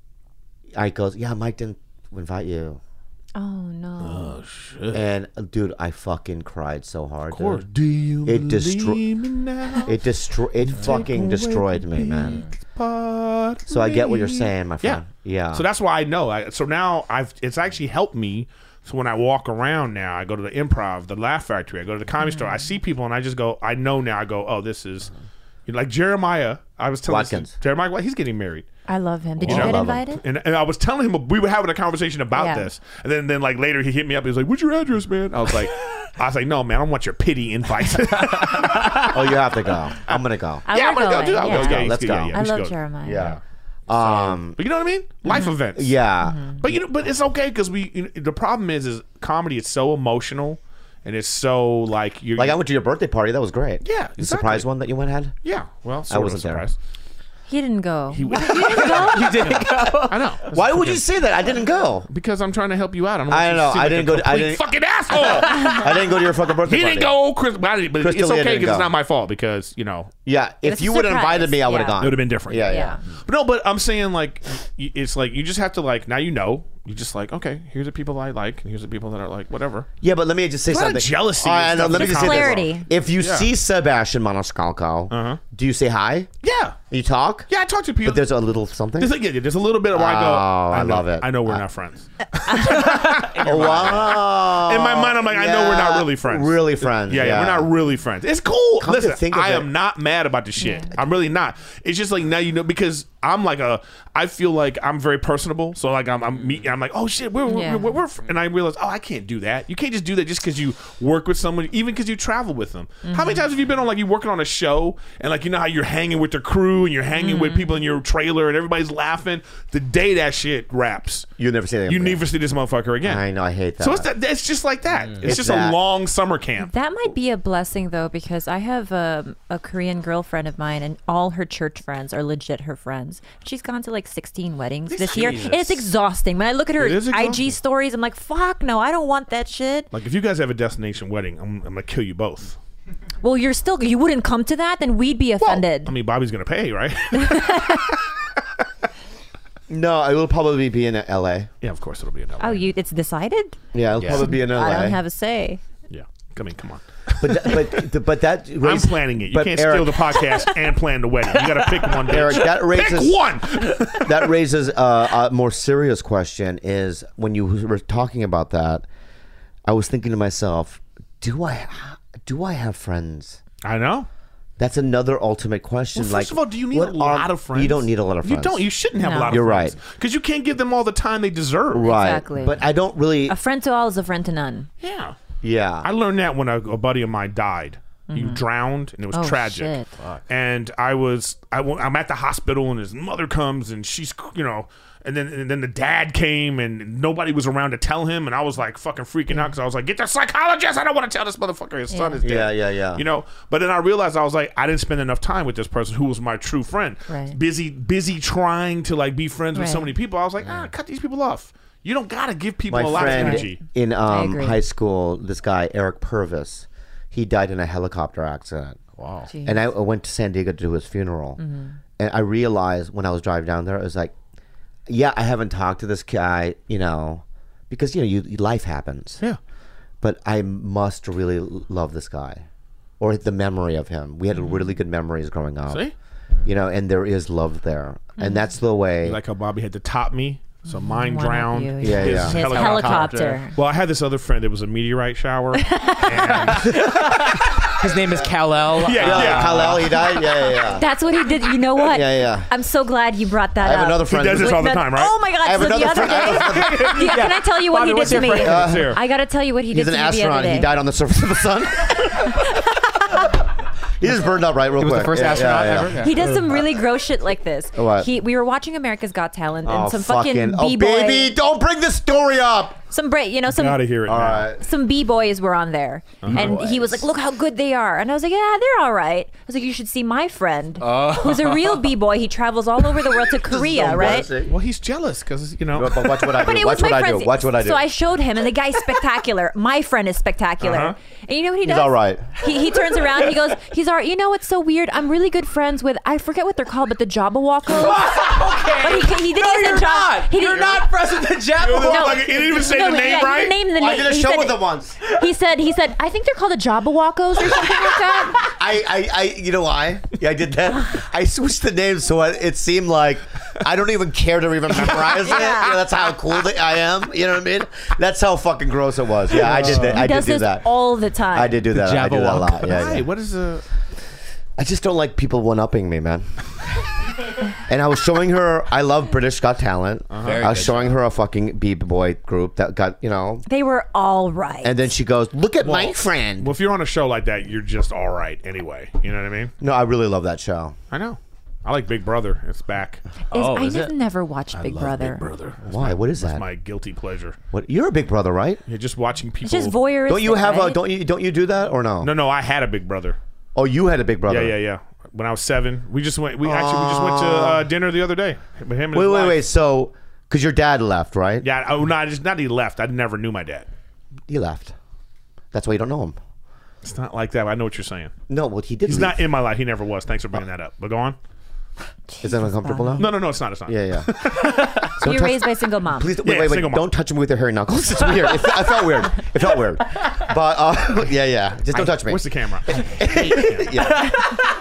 I goes, yeah, Mike didn't invite you. Oh no. Oh shit. And uh, dude, I fucking cried so hard. Of course. Dude. Do you It destro- believe me now? It destroy. It fucking away destroyed the me, man. biggest part So I get what you're of me. saying, my friend. Yeah. So that's why I know. I, so now I've it's actually helped me. So when I walk around now, I go to the Improv, the Laugh Factory, I go to the Comedy Store. I see people and I just go. I know now. I go, oh, this is you know, like Jeremiah. I was telling Watkins. this- Jeremiah. He's getting married. I love him. Did Oh, you I get love him. invited? And, and I was telling him we were having a conversation about Yeah. this, and then then like later he hit me up. He was like, "What's your address, man?" I was like, "I was like, no, man, I don't want your pity invites." Oh, you have to go. I'm gonna go. I yeah, I'm wanna gonna go. go. Do that. Yeah. Let's go. Let's go. Yeah, I we should love go. Jeremiah. Yeah. Um. But you know what I mean? Life events. Yeah. But you know, but it's okay because we. You know, the problem is, is comedy is so emotional, and it's so like you're Like I went to your birthday party. That was great. Yeah, The exactly. surprise one that you went had. Yeah, well, sort wasn't of there. surprised. He didn't go. He, you didn't go? You didn't go. I know. Why would you say that? I didn't go. Because I'm trying to help you out. I don't. I want you know, to seem I like didn't a go to- I complete didn't- fucking asshole. I didn't go to your fucking birthday He party. didn't go, Chris. But it's Chris D'Elia okay didn't because it's go. not my fault. Because you know Yeah. If It's a you would have surprise. invited me, I would have Yeah. gone. it would have been different. Yeah, yeah. Yeah. But no, but I'm saying like y- it's like you just have to like now you know you just like okay here's the people I like and here's the people that are like whatever. Yeah, but let me just say A lot of something. jealousy All and right, no, stuff let me in just say comedy. this. If you Yeah. see Sebastian Maniscalco, Uh-huh. do you say hi? Yeah, You talk? yeah. I talk to people. But there's a little something. There's, like, yeah, there's a little bit where I go. Oh, I know, love it. I know we're not friends. Oh, wow. In my mind, I'm like, I know we're not really friends. Really friends. Yeah, yeah, we're not really friends. It's cool. Come to Listen, think of I it- am not mad about the shit. I'm really not. It's just like now you know because I'm like a. I feel like I'm very personable. So like I'm I'm, meet, I'm like oh shit we're we're, Yeah. we're, we're fr-" and I realize oh I can't do that. You can't just do that just because you work with someone, even because you travel with them. How many times have you been on like you working on a show and like you know how you're hanging with the crew and you're hanging with people in your trailer and everybody's laughing. The day that shit wraps, You'll never see that. you again. never see this motherfucker again. I know. I hate that. So it's that. It's just like that. It's, It's just that. a long summer camp. That might be a blessing though, because I have um, a Korean girlfriend of mine, and all her church friends are legit her friends. She's gone to like sixteen weddings this year, and it's exhausting. When I look at her It is I G exhausting. stories, I'm like, "Fuck no, I don't want that shit." Like if you guys have a destination wedding, I'm, I'm gonna kill you both. Well, you're still you wouldn't come to that, then we'd be offended. I mean, Bobby's gonna pay, right? No, it will probably be in L A. Yeah, of course it'll be another. oh, you it's decided? Yeah, it'll Yeah. probably be in L A. I don't have a say. Yeah, I mean, come on. But that, but but that I'm raises, planning it. You but can't Eric, steal the podcast and plan the wedding. You gotta pick one. Bitch. Eric, that raises Pick one. that raises uh, a more serious question. Is when you were talking about that, I was thinking to myself, do I do I have friends? I know. That's another ultimate question. Well, like, first of all, do you need what a lot are- of friends? You don't need a lot of friends. You don't. You shouldn't have a No. lot of You're friends. right. Because you can't give them all the time they deserve. right? Exactly. But I don't really. A friend to all is a friend to none. Yeah. Yeah. I learned that when a, a buddy of mine died. He drowned, and it was Oh, tragic. shit. And I was, I, w- I'm at the hospital, and his mother comes, and she's, you know, and then and then the dad came, and nobody was around to tell him, and I was like fucking freaking out because I was like, get the psychologist! I don't want to tell this motherfucker his son Yeah. is dead. Yeah, yeah, yeah. You know, but then I realized I was like, I didn't spend enough time with this person who was my true friend. Right. Busy, busy trying to like be friends with so Right. many people. I was like, ah, cut these people off. You don't gotta give people My a lot of friend energy. in um, agree. high school, this guy Eric Purvis, he died in a helicopter accident. Wow. Jeez. And I I went to San Diego to do his funeral, and I realized when I was driving down there, I was like, "Yeah, I haven't talked to this guy, you know, because you know, you, life happens. Yeah. But I must really l- love this guy, or the memory of him. We had really good memories growing up, See? you know, and there is love there, and that's the way. Like how Bobby had to top me, so mine One of drowned. you, Yeah, His yeah. His helicopter. helicopter. Well, I had this other friend that was a meteorite shower. and, His name is Kal-El. yeah, yeah, yeah. Kal-El, he died. Yeah, yeah, yeah. That's what he did. You know what? Yeah, yeah. I'm so glad you brought that I have up. another He friend. does this who's- all the That- time, right? Oh my god! I have So the another other friend. I have day, another yeah, can I tell you what Bobby, he did what's to your me? friend? Let's hear. I gotta tell you what he He's did an to me the other astronaut. day. He died on the surface of the sun. He just burned up, right? Real He was quick. the first Yeah, astronaut yeah, yeah. ever. Yeah. He does some really gross shit like this. What? He we were watching America's Got Talent and Oh, some fucking oh, b-boy. baby, don't bring this story up. some break, you know, some Gotta hear it All now. right. some b-boys were on there, and he was like, "Look how good they are," and I was like, "Yeah, they're all right." I was like, "You should see my friend, who's a real b-boy. He travels all over the world to Korea, right?" Embarrassing. Well, he's jealous because you know. But watch what I But do. it Watch was what my I do. friend's. Watch what I do. So I showed him, and the guy's spectacular. My friend is spectacular. Uh-huh. And you know what he He's does? all right. He, he turns around. He goes, "He's all right." You know what's so weird? I'm really good friends with, I forget what they're called, but the Jabberwockos. Okay. But he, he didn't no, even you're say Jab- not. He You're didn't, not friends with the Jabberwock. No, like, he didn't even say the but name yeah, he right? didn't name the I name. did a He show said- with them once. He said, he said, I think they're called the Jabberwockos or something like that. I, I, I, you know why? Yeah, I did that. I switched the names so it, it seemed like I don't even care to even memorize it. Yeah. You know, that's how cool I am. You know what I mean? That's how fucking gross it was. Yeah, I did that. He I did does do this that. all the time. I did do that. I do that a Jabberwock. lot. Yeah, Hey, yeah. what is the? I just don't like people one-upping me, man. And I was showing her. I love British Got Talent. Very I was good showing her a fucking b-boy group that got, you know. They were all right. And then she goes, "Look at my Well, friend." Well, if you're on a show like that, you're just all right anyway. You know what I mean? No, I really love that show. I know. I like Big Brother. It's back. Is- Oh, I is have it? never watched Big Brother. Brother. That's Why? my- What is that's that? my guilty pleasure. What? You're a big brother, right? Yeah, just watching people. It's just voyeuristic. Don't you have a? right? Don't you? Don't you do that or no? No, no. I had a Big Brother. Oh, you had a big brother. Yeah, yeah, yeah. When I was seven, we just went. We actually we just went to uh, dinner the other day. With him and Wait, his wait, wife. wait. So, because your dad left, right? Yeah. Oh no, I just not he left. I never knew my dad. He left. That's why you don't know him. It's not like that. I know what you're saying. No, well, he did. He's leave. not in my life. He never was. Thanks for bringing that up. But go on. Is that uncomfortable now? No, no, no. It's not. It's not. Yeah, yeah. So you're raised by a single mom. Please, wait, Yeah, wait, wait. single mom. Don't touch me with your hairy knuckles. It's weird. It, fe- I felt weird. It felt weird. But uh, yeah, yeah. Just don't touch me. Where's the camera? I hate him. Yeah.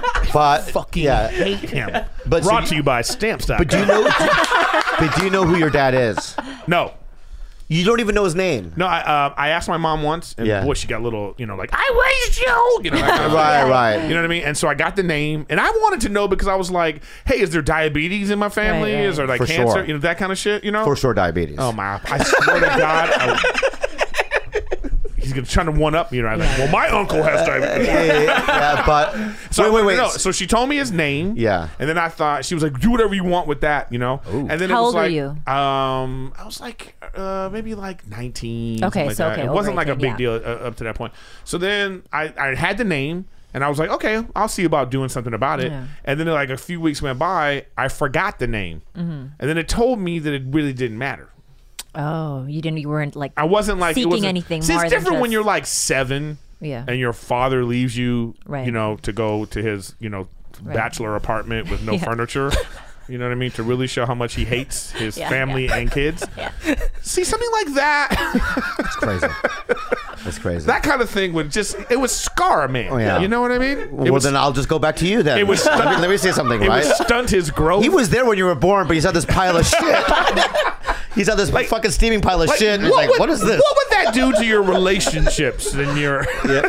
But Fucking yeah. hate him. But so Brought you- to you by Stamps. But do you know? But do you know who your dad is? No. You don't even know his name. No, I uh, I asked my mom once, and Yeah. boy, she got a little, you know, like I raised you, you know, that kind of Right, thing. right. You know what I mean? And so I got the name, and I wanted to know because I was like, hey, is there diabetes in my family? Right, right. Is there like For cancer? sure. You know, that kind of shit. You know? For sure, diabetes. Oh my! I swear to God. I- He's gonna try to one up me, you know. I'm like, well, my uncle has diabetes. Yeah, yeah, yeah, but So wait, I wait, wanted wait. to know. So she told me his name. Yeah. And then I thought she was like, do whatever you want with that, you know. And then How it was old were like, you? Um, I was like, uh, maybe like nineteen. Okay, something like so, that. okay, it over wasn't like a eighteen, big yeah. deal uh, up to that point. So then I, I had the name. And I was like, okay, I'll see about doing something about it. Yeah. And then like a few weeks went by, I forgot the name. Mm-hmm. And then it told me that it really didn't matter. Oh, you didn't. You weren't like. I wasn't like it Seeking wasn't, anything See, more it's than different when just- you're like seven, Yeah. and your father leaves you, Right. you know, to go to his, you know, Right. bachelor apartment with no Yeah. furniture. You know what I mean? To really show how much he hates his Yeah, family yeah. and kids. Yeah. See, something like that, It's crazy. It's crazy. that kind of thing would just, it would scar a man. Oh, yeah. You know what I mean? It well, was, then I'll just go back to you then. It was- let, me, let me say something, it right? would stunt his growth. He was there when you were born, but he's on this pile of shit. He's on this Like- fucking steaming pile of like, shit. And he's what like, would, what is this? What would that do to your relationships and your...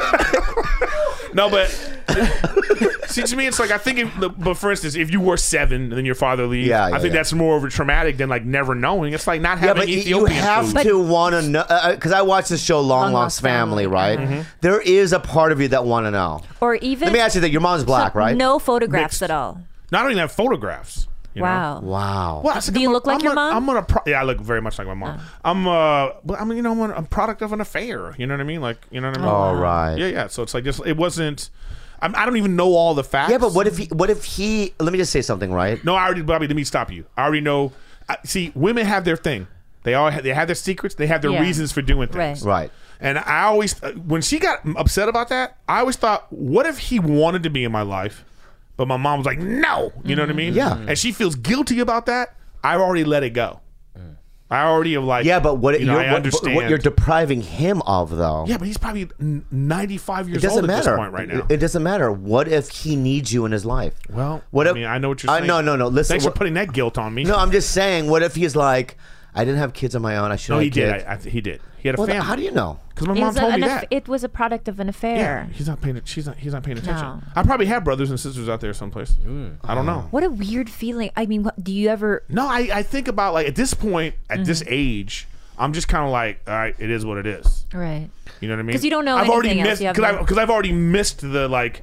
No, but see, to me, it's like I think. If, but for instance, if you were seven and then your father leaves, Yeah, I yeah, think yeah. that's more of a traumatic than like never knowing. It's like not Yeah, having but you- you Ethiopian have food. to want to know because I watched this show, Long Long Lost Lost Family, Family. right? Mm-hmm. There is a part of you that want to know. Or even. Let me ask you that: your mom's black, right? No photographs Mixed. at all. Not even have photographs. You know? Wow. Wow. Well, I said, Do you I'm a- look like I'm your a- mom? I'm on a pro- yeah, I look very much like my mom. I'm uh, but I mean, you know, I'm a, a product of an affair. You know what I mean? Like, you know what I mean? All right. Yeah, yeah. So it's like just it wasn't. I'm, I don't even know all the facts. Yeah, but what if he? What if he? Let me just say something, right? No, I already, Bobby. Let me stop you. I already know. I, see, women have their thing. They all have, they have their secrets. They have their Yeah. reasons for doing things. Right. Right. And I always, uh, when she got upset about that, I always thought, what if he wanted to be in my life, but my mom was like, no. You know what I mean? Yeah. And she feels guilty about that. I've already let it go. I already have like. Yeah, but what? you know, you're, I what, understand. what you're depriving him of, though. yeah, but he's probably n- ninety-five It years doesn't old at matter. this point right now. It doesn't matter. What if he needs you in his life? well, what I if? mean, I know what you're I- saying. no, no, no. Listen. Thanks for what- putting that guilt on me. no, I'm just saying. What if he's like, I didn't have kids on my own. I should. No, have he did. kids. I, I, he did. He had a Well, family. how do you know? Because my It mom was, a- told me an that. aff- it was a product of an Yeah, affair. he's not paying. She's not. He's not paying attention. No. I probably have brothers and sisters out there someplace. I don't know. What a weird feeling. I mean, what, do you ever? No, I, I think about like at this point, at this age, I'm just kind of like, all right, it is what it is. Right. You know what I mean? 'Cause you don't know I've already anything else. missed You have because no- because I've already missed the like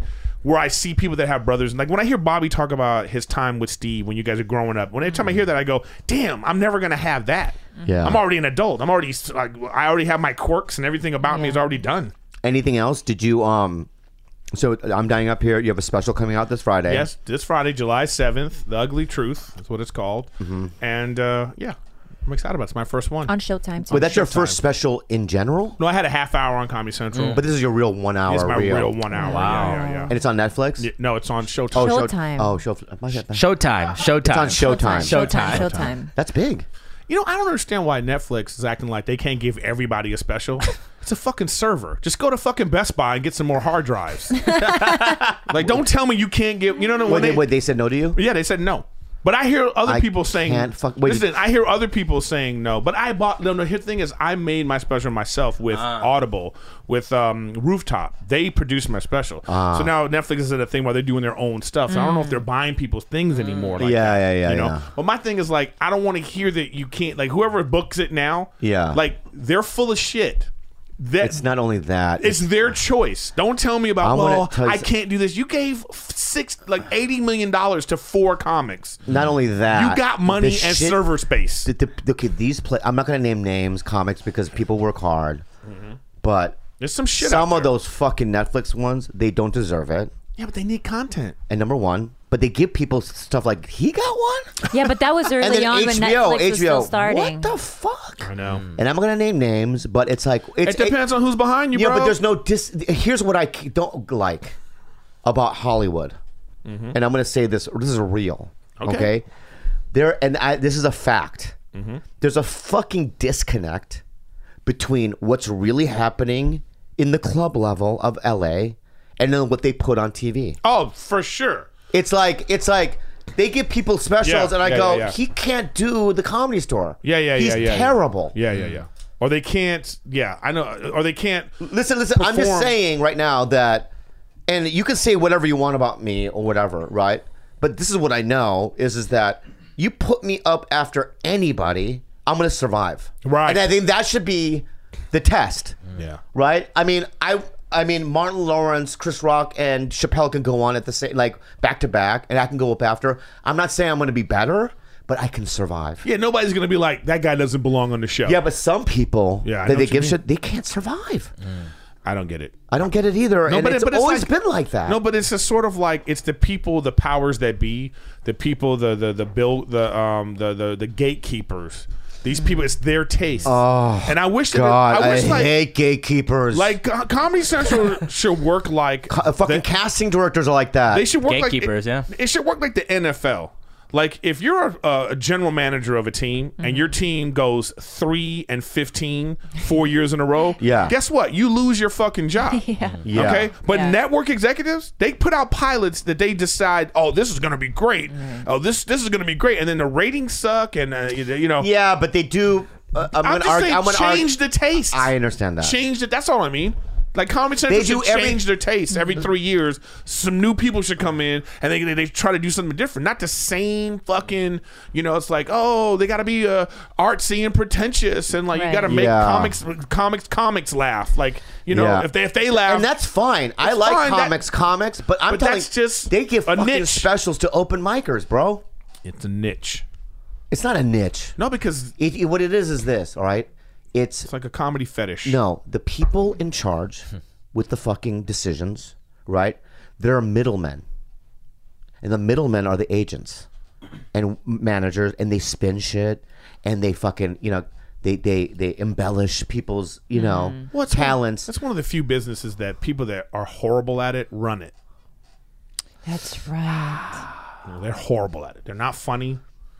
where I see people that have brothers. Like when I hear Bobby talk about his time with Steve when you guys are growing up, when every time I hear that, I go, damn, I'm never going to have that. Yeah. I'm already an adult. I'm already, like, I already have my quirks and everything about me is already done. Anything else? Did you, um, so I'm Dying Up Here. You have a special coming out this Friday. Yes, this Friday, July seventh, The Ugly Truth. That's what it's called. Mm-hmm. And uh, yeah, I'm excited about it. It's my first one. On Showtime, too. But that's your Showtime. first special in general? No, I had a half hour on Comedy Central. But this is your real one hour It's my reel. real one hour. Wow. Yeah, yeah, yeah. And it's on Netflix? Yeah, no, it's on Showtime. Oh, Show- Showtime. Oh, show. my God. Showtime. Showtime. It's on Showtime. Showtime. Showtime. Showtime. That's big. You know, I don't understand why Netflix is acting like they can't give everybody a special. It's a fucking server. Just go to fucking Best Buy and get some more hard drives. Like, don't tell me you can't give. You know what? Wait, they, wait, they said no to you? Yeah, they said no. But I hear other I people saying. can't fuck- wait. Listen, I hear other people saying no. But I bought. No, no. Here, the thing is, I made my special myself with Audible, with um, Rooftop. They produced my special. So now Netflix is at a thing where they're doing their own stuff. So I don't know if they're buying people's things anymore. Like Yeah, that, yeah, yeah, You know. yeah. But my thing is like, I don't want to hear that you can't. Like whoever books it now. Yeah. Like they're full of shit. That It's not only that. it's their choice. Don't tell me I about, wanna well, tell you I some- can't do this. You gave six, like eighty million dollars to four comics. not only that. You got money the and shit- server space. The, the, okay, these play. I'm not going to name names, comics, because people work hard. But There's some shit some out of there. those fucking Netflix ones, they don't deserve it. Yeah, but they need content. And number one, but they give people stuff like, he got one? Yeah, but that was And early then on H B O, when Netflix was H B O, still starting. what the fuck? I know. And I'm not going to name names, but it's like... It's, It depends on who's behind you, Yeah, bro. but there's no dis. Here's what I k- don't like about Hollywood, and I'm going to say this. This is real. Okay. Okay. There, and I, this is a fact. There's a fucking disconnect between what's really happening in the club level of L A and then what they put on T V. Oh, for sure. It's like it's like they give people specials, Yeah, and I yeah, go, yeah, yeah. he can't do the Comedy Store. Yeah, yeah, He's yeah, yeah. terrible. Yeah, yeah, yeah. Or they can't. Yeah, I know. Or they can't. Listen, listen. I'm just perform. saying right now that, and you can say whatever you want about me or whatever, right? But this is what I know is is that you put me up after anybody, I'm gonna survive. Right. And I think that should be the test. Yeah. Right. I mean, I. I mean, Martin Lawrence, Chris Rock, and Chappelle can go on at the same, like back to back, and I can go up after. I'm not saying I'm going to be better, but I can survive. Yeah, nobody's gonna be like that guy doesn't belong on the show. Yeah, but some people Yeah, I that know they what you give mean. shit, they can't survive. I don't get it. I don't get it either, and but it's it- but it's always like- been like that. No, but it's a sort of like it's the people, the powers that be, the people, the the the bill, the um the the the gatekeepers. These people, it's their taste. Oh, and I wish that God, it, I I, wish like hate gatekeepers. like Co- Comedy Central should work like Co- fucking the- casting directors are like that. They should work Gatekeepers, like it, yeah. It should work like the N F L. Like if you're a, a general manager of a team and your team goes three and fifteen four years in a row, Yeah. guess what? You lose your fucking job. Yeah. Yeah. Okay, but Yeah. network executives, they put out pilots that they decide, oh, this is going to be great. Oh, this this is going to be great, and then the ratings suck, and uh, you, you know. Yeah, but they do. Uh, I'm, I'm gonna just argue. saying, I'm gonna argue. change the taste. I understand that. Change it. That's all I mean. Like Comedy Central They do should every- change their taste every three years. Some new people should come in and they, they they try to do something different. Not the same fucking. You know, it's like oh they got to be uh, artsy and pretentious and like you Right. got to make Yeah. comics comics comics laugh. Like you know Yeah. if they if they laugh And that's fine. I It's like fine, that- comics, comics, but I'm but telling that's just they give a fucking niche. specials to open micers, bro. it's a niche. It's not a niche. No, because It, it- what it is is this. All right, it's it's like a comedy fetish. no the people in charge with the fucking decisions. Right, there are middlemen, and the middlemen are the agents and managers, and they spin shit, and they fucking you know. They, they, they embellish people's you know Well, it's one- talents. that's one of the few businesses that people that are horrible at it run it. That's right. You know, they're horrible at it. They're not funny.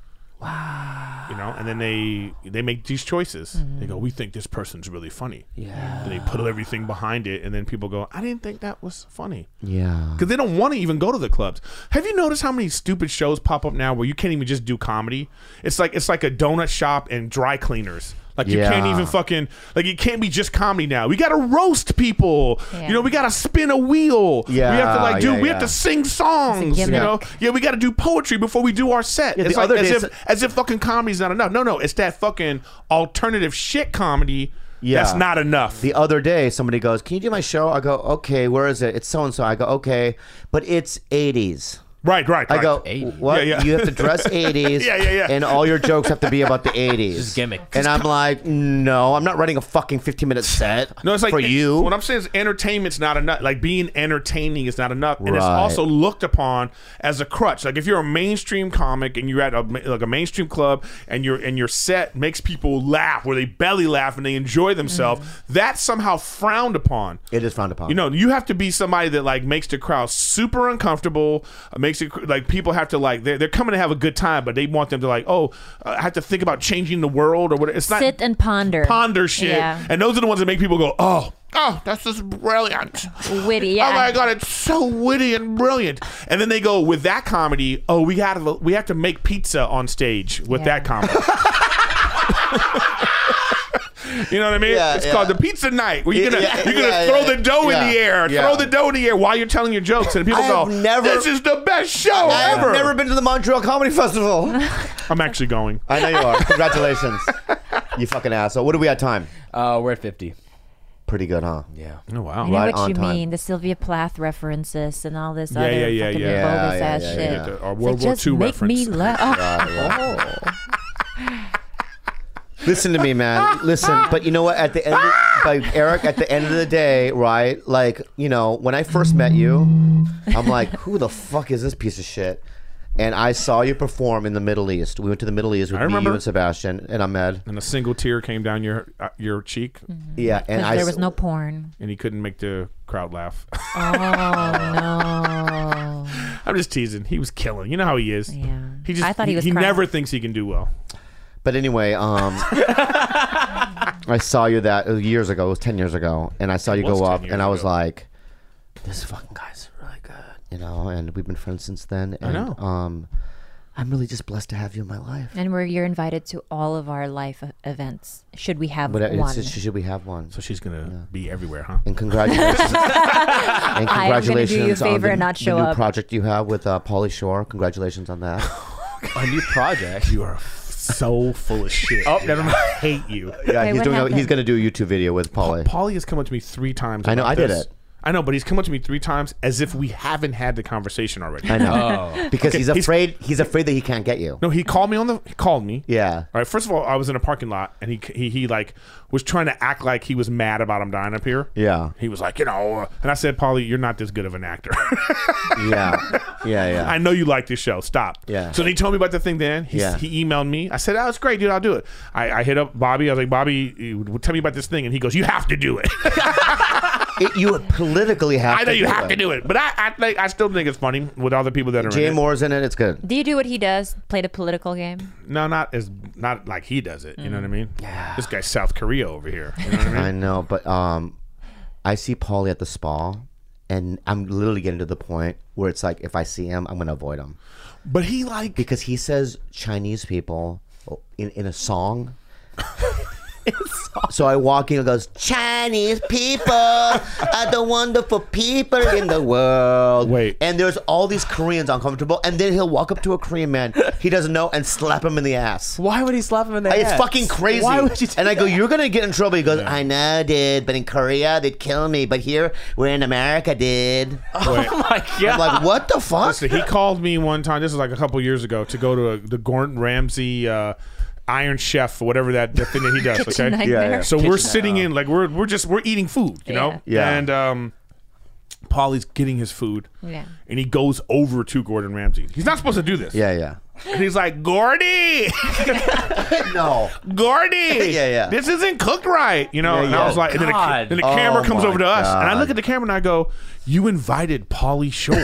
Wow. You know, and then they they make these choices. They go, "We think this person's really funny." Yeah. And they put everything behind it, and then people go, "I didn't think that was funny." Yeah. Because they don't want to even go to the clubs. Have you noticed how many stupid shows pop up now where you can't even just do comedy? It's like it's like a donut shop and dry cleaners. Like you can't Yeah. even fucking like it can't be just comedy now. We got to roast people. Yeah. You know, we got to spin a wheel. we have to Yeah, like do. yeah, we yeah. have to sing songs. You gimmick. know, yeah, we got to do poetry before we do our set. Yeah, it's the like other as day if it's- as if fucking comedy's not enough. No, no, it's that fucking alternative shit comedy Yeah. That's not enough. The other day, somebody goes, "Can you do my show?" I go, "Okay, where is it?" It's so and so. I go, "Okay, but it's eighties." Right, right. I right. go, eighties. "What? Yeah, yeah. You have to dress eighties, Yeah, yeah, yeah. and all your jokes have to be about the eighties." Just gimmick. And I'm like, "No, I'm not writing a fucking fifteen minute set No, it's like for you." What I'm saying is entertainment's not enough. Like being entertaining is not enough, and it's Right. also looked upon as a crutch. Like if you're a mainstream comic and you're at a like a mainstream club and your and your set makes people laugh, where they belly laugh and they enjoy themselves, Mm-hmm. that's somehow frowned upon. It is frowned upon. You know, you have to be somebody that like makes the crowd super uncomfortable. uh, Makes it like people have to like they're, they're coming to have a good time, but they want them to like, oh, I have to think about changing the world or whatever. It's not Sit and ponder. ponder shit, Yeah. and those are the ones that make people go, oh, oh, that's just brilliant. Witty, yeah. Oh my god, it's so witty and brilliant. And then they go with that comedy. Oh, we got to we have to make pizza on stage with Yeah. that comedy. You know what I mean? Yeah, it's yeah. called the pizza night, where you're gonna Yeah, you're gonna yeah, throw yeah, the dough yeah, in the air, yeah. throw the dough in the air while you're telling your jokes, and people I go, have never- "This is the best show I've ever." never been to the Montreal Comedy Festival. I'm actually going. I know you are. Congratulations, you fucking asshole. What do we at time? Uh, we're at fifty. Pretty good, huh? Yeah. Oh wow. I know Right what on you time. mean. The Sylvia Plath references and all this Yeah, other yeah, yeah, fucking yeah. bogus Yeah, ass yeah, shit. yeah. The- Our It's World like, War just Two make reference. me laugh. Listen to me, man. Listen, but you know what? At the end, of, like Eric, at the end of the day, right? Like, you know, when I first met you, I'm like, who the fuck is this piece of shit? And I saw you perform in the Middle East. We went to the Middle East with I me, remember. you, and Sebastian, and Ahmed. And a single tear came down your uh, your cheek, Yeah, and Because I there was no porn. and he couldn't make the crowd laugh. Oh no. I'm just teasing. He was killing. You know how he is. Yeah. He just I thought he was he crying. never thinks he can do well. But anyway, um, I saw you that uh, years ago. It was ten years ago, and I saw you was go ten up, years and I was ago. like, "This fucking guy's really good," you know. And we've been friends since then. And, know. Um, I'm really just blessed to have you in my life. And we're you're invited to all of our life e- events. Should we have But it's one? just, should we have one? So she's gonna be everywhere, huh? And congratulations! and gonna do you a congratulations on favor the, and not the show new up. project you have with uh, Pauly Shore. Congratulations on that. A new project. You are so full of shit. Oh, never mind. I hate you. Yeah, Wait, he's what doing. A, happened? he's going to do a YouTube video with Pauly. Paulie has come up to me three times. I know, about I did this. it. I know, but he's come up to me three times as if we haven't had the conversation already. I know Oh. because Okay, he's he's- afraid. He's, afraid that he can't get you. No, he called me on the. He called me. Yeah. All right. First of all, I was in a parking lot, and he he he like was trying to act like he was mad about him dying up here. Yeah. He was like, you know, uh, and I said, Paulie, you're not this good of an actor. Yeah. Yeah. Yeah. I know you like this show. Stop. Yeah. So then he told me about the thing. Then he, Yeah. he emailed me. I said, "Oh, it's great, dude. I'll do it." I, I hit up Bobby. I was like, "Bobby, you- tell me about this thing." And he goes, "You have to do it." It, you politically have. I know to you do have it. to do it, but I I, think, I still think it's funny with all the people that are Jay in it. Moore's in it. It's good. Do you do what he does? Play the political game? No, not as not like he does it. You know what I mean? Yeah. This guy's South Korea over here. You know what I mean? I know, but um, I see Pauly at the spa, and I'm literally getting to the point where it's like, if I see him, I'm gonna avoid him But he like because he says Chinese people in in a song. So I walk in and goes, Chinese people are the wonderful people in the world. Wait. And there's all these Koreans uncomfortable, and then he'll walk up to a Korean man he doesn't know and slap him in the ass. Why would he slap him in the It's ass? fucking crazy. Why would you do and I go, that? you're gonna get in trouble. He goes, I know, dude, but in Korea they'd kill me, but here we're in America, dude. wait. Oh my god! I'm like, what the fuck? Listen, he called me one time. This was like a couple years ago to go to a, the Gordon Ramsay uh, Iron Chef or whatever that, that thing that he does. Kitchen Okay, nightmare. Yeah, yeah. so we're sitting in like we're we're just we're eating food, you know. Yeah. And um, Paulie's getting his food. Yeah. And he goes over to Gordon Ramsay. He's not supposed to do this. Yeah, yeah. And he's like, Gordy, No. Gordy, Yeah, yeah. this isn't cooked right, you know. Yeah, and yeah. I was like, and then the, God. then the Oh camera comes my over to us, and I God. look at the camera and I go, "You invited Pauly Shore."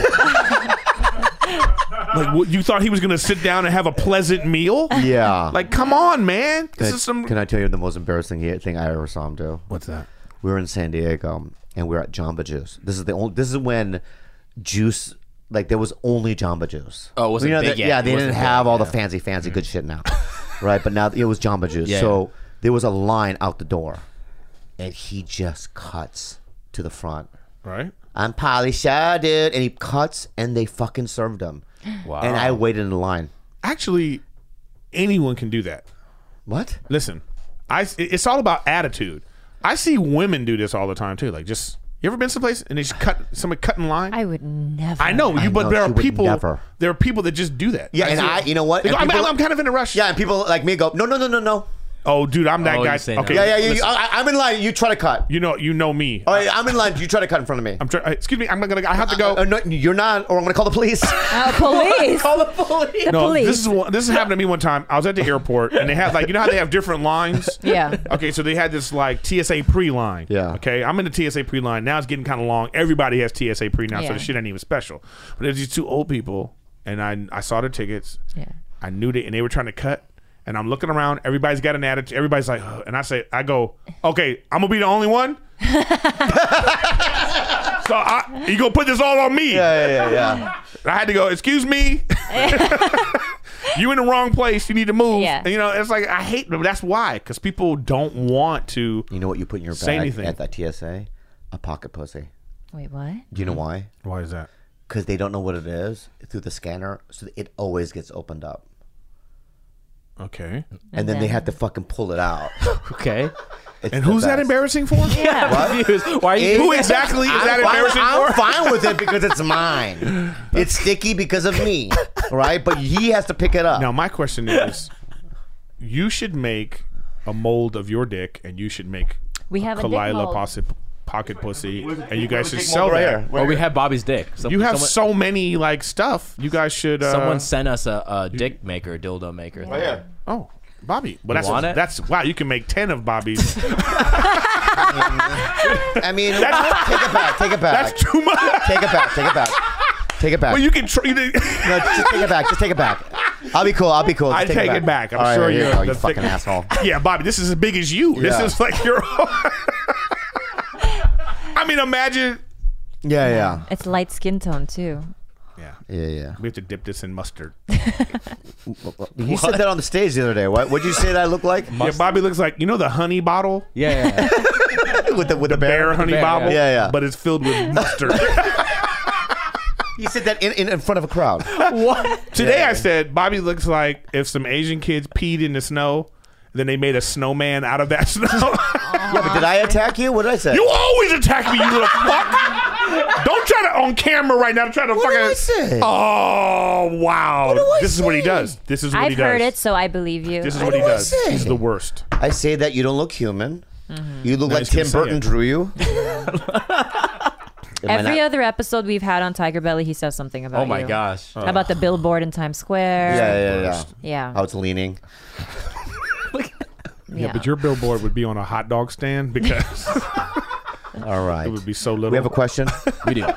Like, what, you thought he was gonna sit down and have a pleasant meal? Yeah. Like, come on, man. This can, is some. can I tell you the most embarrassing he- thing I ever saw him do? What's that? We were in San Diego and we were at Jamba Juice. This is the only. This is when juice, like there was only Jamba Juice. Oh, it wasn't You know, big they- yet. Yeah, It they didn't wasn't have big, all the yeah. fancy, fancy good shit now, right? But now it was Jamba Juice. Yeah, so yeah. there was a line out the door, and he just cuts to the front. Right? I'm Pauly Shore, dude, and he cuts, and they fucking served him. Wow. And I waited in the line. Actually, anyone can do that. What? Listen, I. It's all about attitude. I see women do this all the time too. Like, just you ever been someplace and they just cut somebody cut in line? I would never. I know you, I but know, there she are would people. never. There are people that just do that. Yeah, and see- I, you know what? They go, And I'm, people- I'm kind of in a rush. Yeah, and people like me go, no, no, no, no, no. Oh, dude, I'm that Oh, guy. you say no. Okay. Yeah, yeah, you, listen, I, I'm in line. You try to cut. you know, you know me. All right, I'm in line. You try to cut in front of me. I'm trying. Excuse me. I'm not gonna. I have to go. Uh, no, you're not, or I'm gonna call the police. Oh, police. Call the police. The no, police. this is one, this has happened to me one time. I was at the airport and they had like you know how they have different lines. Yeah. Okay, so they had this like T S A pre line. Yeah. Okay, I'm in the T S A pre line now. It's getting kind of long. Everybody has T S A pre now, so Yeah. the shit ain't even special. But there's these two old people, and I I saw their tickets. Yeah. I knew they and they were trying to cut. And I'm looking around. Everybody's got an attitude. Everybody's like, ugh. And I say, I go, okay, I'm gonna be the only one. So I, you gonna put this all on me? Yeah, yeah, yeah. And I had to go. Excuse me. You in the wrong place. You need to move. Yeah. And, you know, it's like I hate. But that's why, because people don't want to. You know what you put in your Say bag anything. at that T S A? A pocket pussy. Wait, what? Do you know why? Why is that? Because they don't know what it is through the scanner, so it always gets opened up. Okay. And, then, they have to fucking pull it out. Okay. It's And the who's that best. embarrassing for? Yeah. What? Confused. Why are you? Who exactly is that I'm fine- embarrassing I'm for? fine with it because it's mine. It's sticky because of me, right? But he has to pick it up. Now my question is, you should make a mold of your dick, and you should make We have a dick Kalila mold. pocket, pocket pussy, and you guys should Dick sell mold right that. here. Or we have Bobby's dick. Some, You have someone, so many like stuff. You guys should. Uh, someone sent us a, a dick maker, dildo maker. thing. yeah. Oh, Bobby. But that's want it? that's wow. You can make ten of Bobby's. I mean, That's- take it back. Take it back. That's too much. Take it back. Take it back. Take it back. Well, you can. Tr- you did- no, just take it back. Just take it back. I'll be cool. I'll be cool. Just I take it back. I'm All right, sure here you you're go, the you fucking thick- asshole. Yeah, Bobby. This is as big as you. This Yeah. is like your. I mean, imagine. Yeah, yeah, It's light skin tone too. Yeah. yeah, yeah. We have to dip this in mustard. You said that on the stage the other day. What? What'd you say that I look like? Yeah, Bobby looks like you know the honey bottle, Yeah, yeah, yeah. with the with the bear bear. honey bear, bottle. yeah. Yeah, yeah. But it's filled with mustard. You said that in, in, in front of a crowd. Today Yeah. I said Bobby looks like if some Asian kids peed in the snow, then they made a snowman out of that snow. Yeah, but did I attack you? What did I say? You always attack me, you little fuck. Don't try to on camera right now to try to What fucking. did I say? Oh wow! do I This is what he say? does. This is what he I've does. heard it, so I believe you. This is What what he do I does. say? He's the worst. I say that you don't look human. You look No, like he's gonna Tim say Burton it. drew you. Am I Every not- other episode we've had on Tiger Belly, he says something about Oh my you. gosh. About the billboard in Times Square. Yeah, yeah, yeah. Yeah. How it's leaning. Yeah, but your billboard would be on a hot dog stand because All right. it would be so little. We have a question. We do.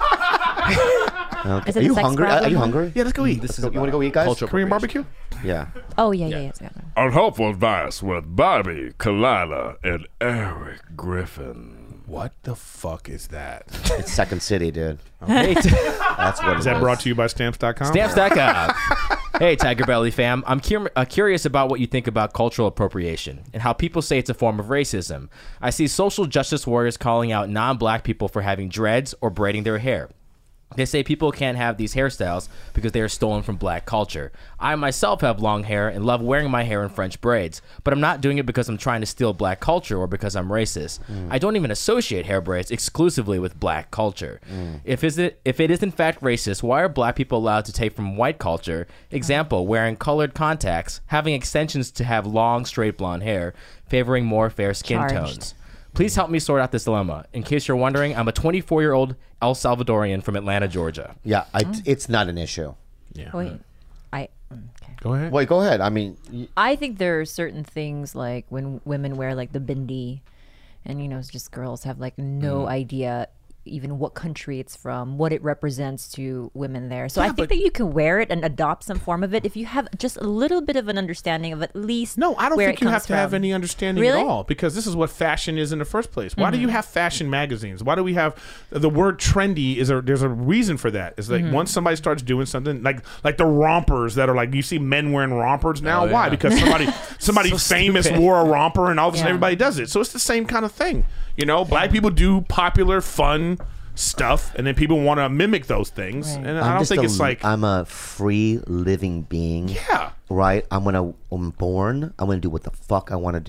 Okay. Is it Are a you sex hungry? Are problem? you hungry? Yeah, let's go eat. This is You want to go eat, guys? cultural Korean appropriation. barbecue. Yeah. Oh yeah, yeah, yeah. it's got one. Unhelpful advice with Bobby, Kalila, and Eric Griffin. What the fuck is that? It's Second City, dude. Hey, t- That's what it Is that brought to you by stamps dot com? Stamps dot com. Hey, Tiger Belly fam. I'm cur- uh, curious about what you think about cultural appropriation and how people say it's a form of racism. I see social justice warriors calling out non-black people for having dreads or braiding their hair. They say people can't have these hairstyles because they are stolen from black culture. I myself have long hair and love wearing my hair in French braids, but I'm not doing it because I'm trying to steal black culture or because I'm racist. Mm. I don't even associate hair braids exclusively with black culture. Mm. If is it if it is in fact racist, why are black people allowed to take from white culture? Example, wearing colored contacts, having extensions to have long straight blonde hair, favoring more fair skin Charged. tones. Please help me sort out this dilemma. In case you're wondering, I'm a twenty-four-year-old El Salvadorian from Atlanta, Georgia. Yeah, I, it's not an issue. Yeah. Wait, I. Okay. Go ahead. Wait, go ahead. I mean, y- I think there are certain things like when women wear like the bindi, and you know, it's just girls have like no idea even what country it's from, what it represents to women there. So I think that you can wear it and adopt some form of it if you have just a little bit of an understanding of at least. No, I don't where think it you have comes to have from. any understanding Really? at all because this is what fashion is in the first place. Why do you have fashion magazines? Why do we have the word trendy? Is a there's a reason for that. It's like once somebody starts doing something like like the rompers that are like you see men wearing rompers now. Oh, Why? yeah. Because somebody somebody So famous stupid. wore a romper and all of a sudden Yeah. everybody does it. So it's the same kind of thing. You know, black people do popular, fun stuff, and then people want to mimic those things. Right. And I'm I don't just think a, it's like I'm a free living being. yeah. Right? I'm gonna. I'm born. I'm gonna do what the fuck I want to do.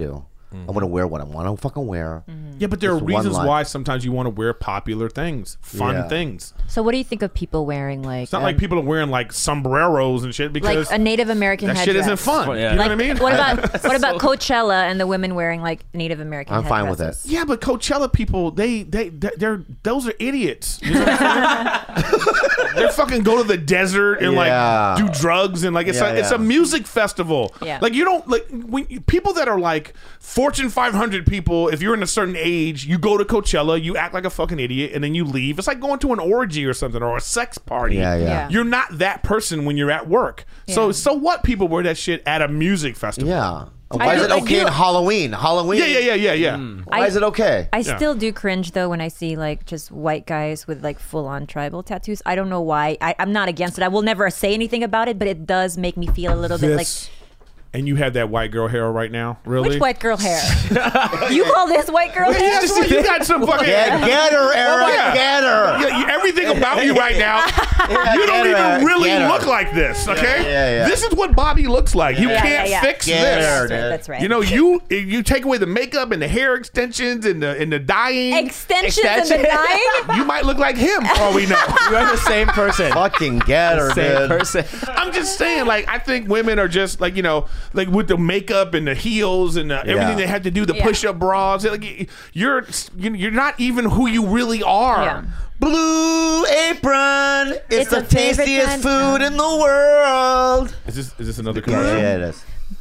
I want to wear what I want to fucking wear. Yeah, but there Just are one reasons life. why sometimes you want to wear popular things, fun Yeah. things. So what do you think of people wearing like It's not um, like people are wearing like sombreros and shit like because a Native American that headdress? shit isn't fun. Yeah. You know Like, what I mean? what about what about Coachella and the women wearing like Native American I'm fine with headdresses? it. Yeah, but Coachella people, they they they- they're those are idiots. You know what I'm saying? They're fucking go to the desert and Yeah. like do drugs and like it's Yeah, a it's yeah. a music festival. Yeah. Like you don't like when people that are like Fortune five hundred people. If you're in a certain age, you go to Coachella, you act like a fucking idiot, and then you leave. It's like going to an orgy or something or a sex party. Yeah, yeah. Yeah. You're not that person when you're at work. So Yeah. so what? People wear that shit at a music festival. Yeah. Why I is do- it I okay do- in Halloween? Halloween. Yeah, yeah, yeah, yeah, yeah. Why I- is it okay? I Yeah. still do cringe though when I see like just white guys with like full on tribal tattoos. I don't know why. I, I'm not against it. I will never say anything about it, but it does make me feel a little bit like This- and you have that white girl hair right now, really? which white girl hair? You call this white girl You, hair? just, you got some fucking. Get, get her, Eric. Yeah. Get her. Yeah, you- everything about you right now, you don't get her, even Eric. really Get her. look like this. Okay, yeah, yeah. this is what Bobby looks like. You Yeah, can't yeah, yeah. fix Get this. her, That's right, dude. that's right. You know, you you take away the makeup and the hair extensions and the and the dyeing. Extensions and the dyeing? You might look like him, for all we know. You are the same person. Fucking get her, Same dude. person. I'm just saying, like, I think women are just like, you know, like with the makeup and the heels and the, everything they have to do, the Yeah. push-up bras. Like, you're you're not even who you really are. Yeah. Blue Apron. It's, It's the a favorite tastiest kind- food in the world. Is this is this another Yeah, commercial? yeah, it is.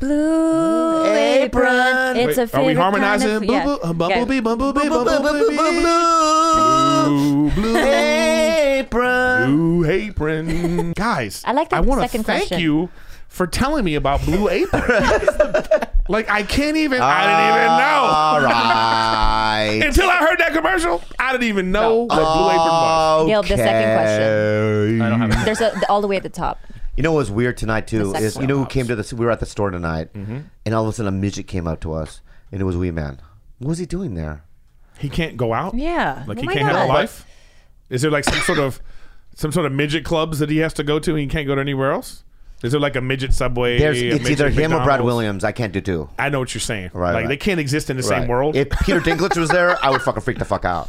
Blue apron. It's Wait, a are favorite we harmonizing? Kind of, yeah. Bumble- uh, Bumblebee, bumblebee, Blue, blue, blue, blue, bumblebee. blue, Blue, blue, apron. blue apron. Guys, I like the I want to second thank question. you for telling me about Blue Apron. Like, I can't even, I didn't even know. All right. Until I heard that commercial, I didn't even know what Blue Apron was. Gil, the second question. I don't have it. There's a all the way at the top. You know what was weird tonight too The sex is you know who pops. came to the we were at the store tonight Mm-hmm. and all of a sudden a midget came out to us and it was Wee Man. What was he doing there? He can't go out? Yeah. Like, Oh he my can't have a God. life? Is there like some sort of some sort of midget clubs that he has to go to and he can't go to anywhere else? Is there like a midget Subway? There's a it's midget either him or Brad McDonald's? Williams. I can't do two. I know what you're saying. Right, like right. they can't exist in the same Right. world. If Peter Dinklage was there, I would fucking freak the fuck out.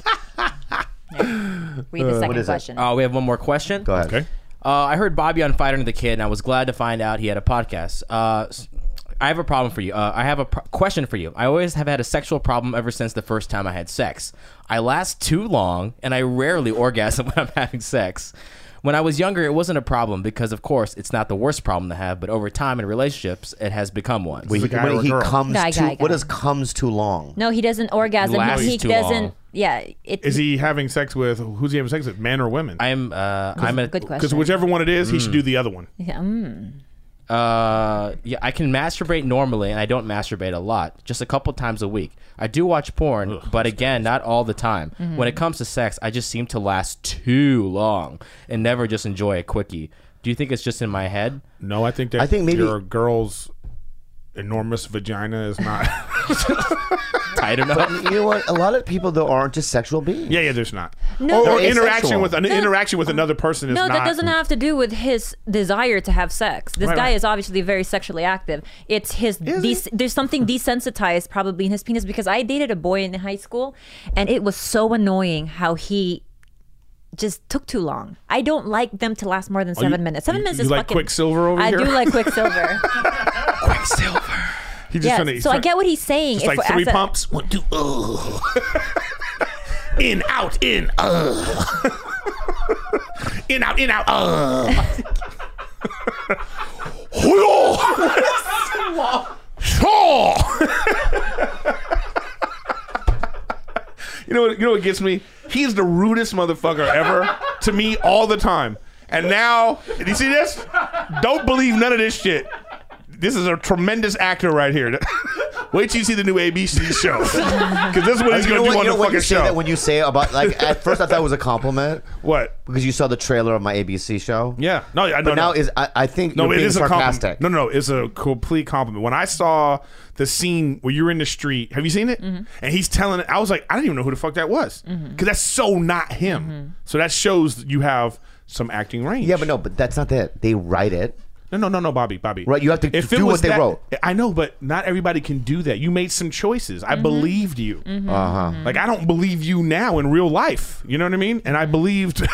Read the second is it? question. Uh, we have one more question. Go ahead. Okay. Uh, I heard Bobby on Fighter and the Kid, and I was glad to find out he had a podcast. Uh, s- I have a problem for you. Uh, I have a pr- question for you. I always have had a sexual problem ever since the first time I had sex. I last too long, and I rarely orgasm when I'm having sex. When I was younger, it wasn't a problem because, of course, it's not the worst problem to have. But over time in relationships, it has become one. When he, a guy or when a he girl? comes Guy, too, guy, what guy. does comes too long? No, he doesn't orgasm. Lasts He, he too doesn't. long. Yeah. It, Is he having sex with who's he having sex with? Men or women? I'm uh, I'm a good Because question. whichever one it is, he should do the other one. Yeah, mm. Uh, yeah, I can masturbate normally, and I don't masturbate a lot, just a couple times a week. I do watch porn, but again, not all the time. Mm-hmm. When it comes to sex, I just seem to last too long and never just enjoy a quickie. Do you think it's just in my head? No, I think that I think maybe- your girl's enormous vagina is not. Tight enough? But you know what? A lot of people though aren't just sexual beings. yeah, yeah, there's not. No, or or There is interaction sexual. with an interaction with another person is No, not. that doesn't have to do with his desire to have sex. This Right, guy right. is obviously very sexually active. It's his. Is Des- there's something desensitized probably in his penis because I dated a boy in high school, and it was so annoying how he just took too long. I don't like them to last more than seven Oh, you- minutes. Seven you- minutes you is like fucking. Quicksilver over I here? do like Quicksilver. He just yeah. trying to, So I get what he's saying. It's like If- three as a- pumps. One, two, ugh. In, out, in, ugh. In, out, in, out, ugh. Sure. You know what? You know what gets me? He's the rudest motherfucker ever to me all the time. And now, you see this? Don't believe none of this shit. This is a tremendous actor right here. Wait till you see the new A B C show, because this is what he's You know gonna what? do on You know the what fucking you say show. that when you say about like at first I thought it was a compliment What? because you saw the trailer of my A B C show. Yeah. No, I But know. now is I, I think No, you're it being is a compliment. sarcastic. No, no, no, it's a complete compliment. When I saw the scene where you're in the street, have you seen it? And he's telling it, I was like, I didn't even know who the fuck that was, because that's so not him. So that shows that you have some acting range. Yeah, but no, but that's not it. They write it. No, no, no, no, Bobby, Bobby. Right, you have to If it do was what they that- wrote. I know, but not everybody can do that. You made some choices. I believed you. Uh huh. Like, I don't believe you now in real life. You know what I mean? And I believed.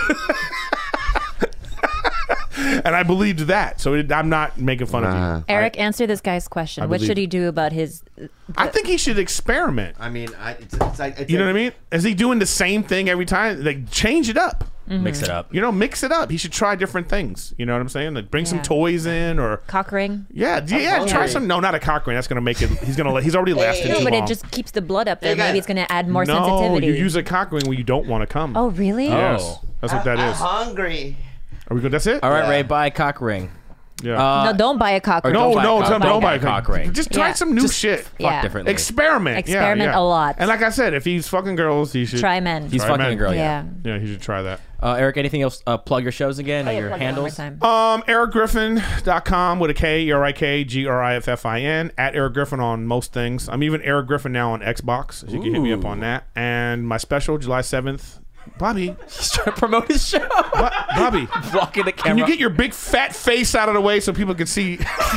And I believed that. So it, I'm not making fun of Nah. you. Eric, I, answer this guy's question. I What believe- should he do about his? I think he should experiment. I mean, I, it's, it's like it's You know like, what I mean? Is he doing the same thing every time? Like, change it up. Mix it up. You know, mix it up. He should try different things. You know what I'm saying? Like, bring some Yeah. toys in, or Cock ring? yeah, yeah, yeah try some. No, not a cock ring. That's gonna make it. He's gonna. He's already lasted No, too but long. it just keeps the blood up there. Hey, guys. Maybe it's going to add more no, sensitivity. you use a cock ring when you don't want to come. Oh, really? Oh. Yes, that's what that I'm is. hungry. Are we good? That's it. All right, Yeah. Ray, buy a cock ring. Yeah. Uh, No, don't buy a cock ring. or no, don't buy no, a cock- don't, don't buy a cock ring. Just try Yeah. some new Just shit. Fuck Yeah. differently. Experiment. Yeah, Experiment yeah. a lot. And like I said, if he's fucking girls, he should Try men. He's Try fucking men. a girl, yeah. yeah. Yeah, he should try that. Uh, Eric, anything else? Uh, plug your shows again, Oh, or yeah, your plug it one more handles. time. Um, Eric Griffin dot com with a K, E R I K G R I F F I N. At Eric Griffin on most things. I'm even Eric Griffin now on Xbox. So you can hit me up on that. And my special, July seventh. Bobby, He's trying to promote his show. Bo- Bobby, Blocking the camera. can you get your big fat face out of the way so people can see?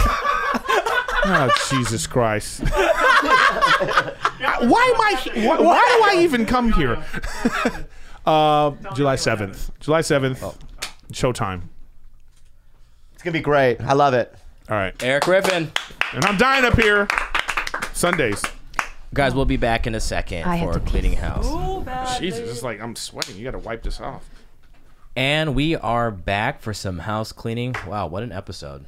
Oh, Jesus Christ. Why am I he- why, why do I even come here? uh, July seventh. July seventh. Showtime. It's gonna be great. I love it. All right. Eric Griffin. And I'm dying up here Sundays. Guys, we'll be back in a second I have for to pee. Cleaning House. Jesus, it's like I'm sweating. You got to wipe this off. And we are back for some house cleaning. Wow, what an episode.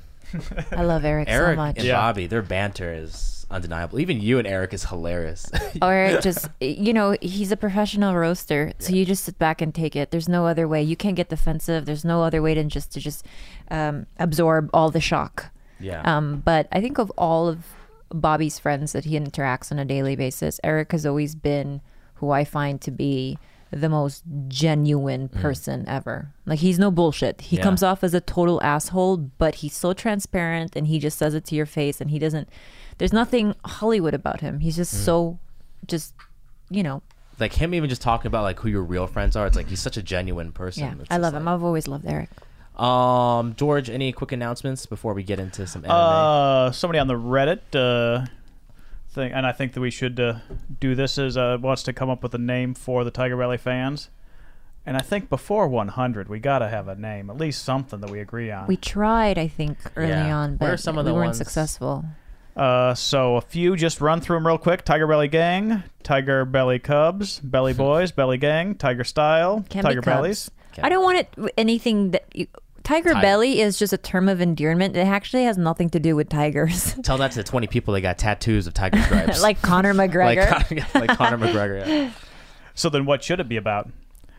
I love Eric, Eric so much. and Yeah. Bobby, their banter is undeniable. Even you and Eric is hilarious. Or just, you know, he's a professional roaster, so you just sit back and take it. There's no other way. You can't get defensive. There's no other way than just to just um, absorb all the shock. yeah. Um, but I think of all of Bobby's friends that he interacts on a daily basis, Eric has always been who I find to be the most genuine person ever. Like, he's no bullshit. He Yeah. comes off as a total asshole, but he's so transparent and he just says it to your face, and he doesn't, there's nothing Hollywood about him. He's just so, just, you know, like him even just talking about like who your real friends are. It's like he's such a genuine person. yeah. It's I just love him. like- I've always loved Eric. Um, George, any quick announcements before we get into some M M A? Uh, somebody on the Reddit uh, thing, and I think that we should uh, do this, is uh, wants to come up with a name for the Tiger Belly fans. And I think before one hundred, we got to have a name, at least something that we agree on. We tried, I think, early Yeah. on, What are but some of we the weren't ones- successful. Uh, so a few, just run through them real quick. Tiger Belly Gang, Tiger Belly Cubs, Belly Boys, Belly Gang, Tiger Style, Can't Tiger be Cubs. Bellies. Okay. I don't want it anything that you, Tiger Tiger. Belly is just a term of endearment. It actually has nothing to do with tigers. Tell that to the twenty people that got tattoos of tiger stripes. Like Conor McGregor. like, like Conor McGregor. Yeah. So then what should it be about?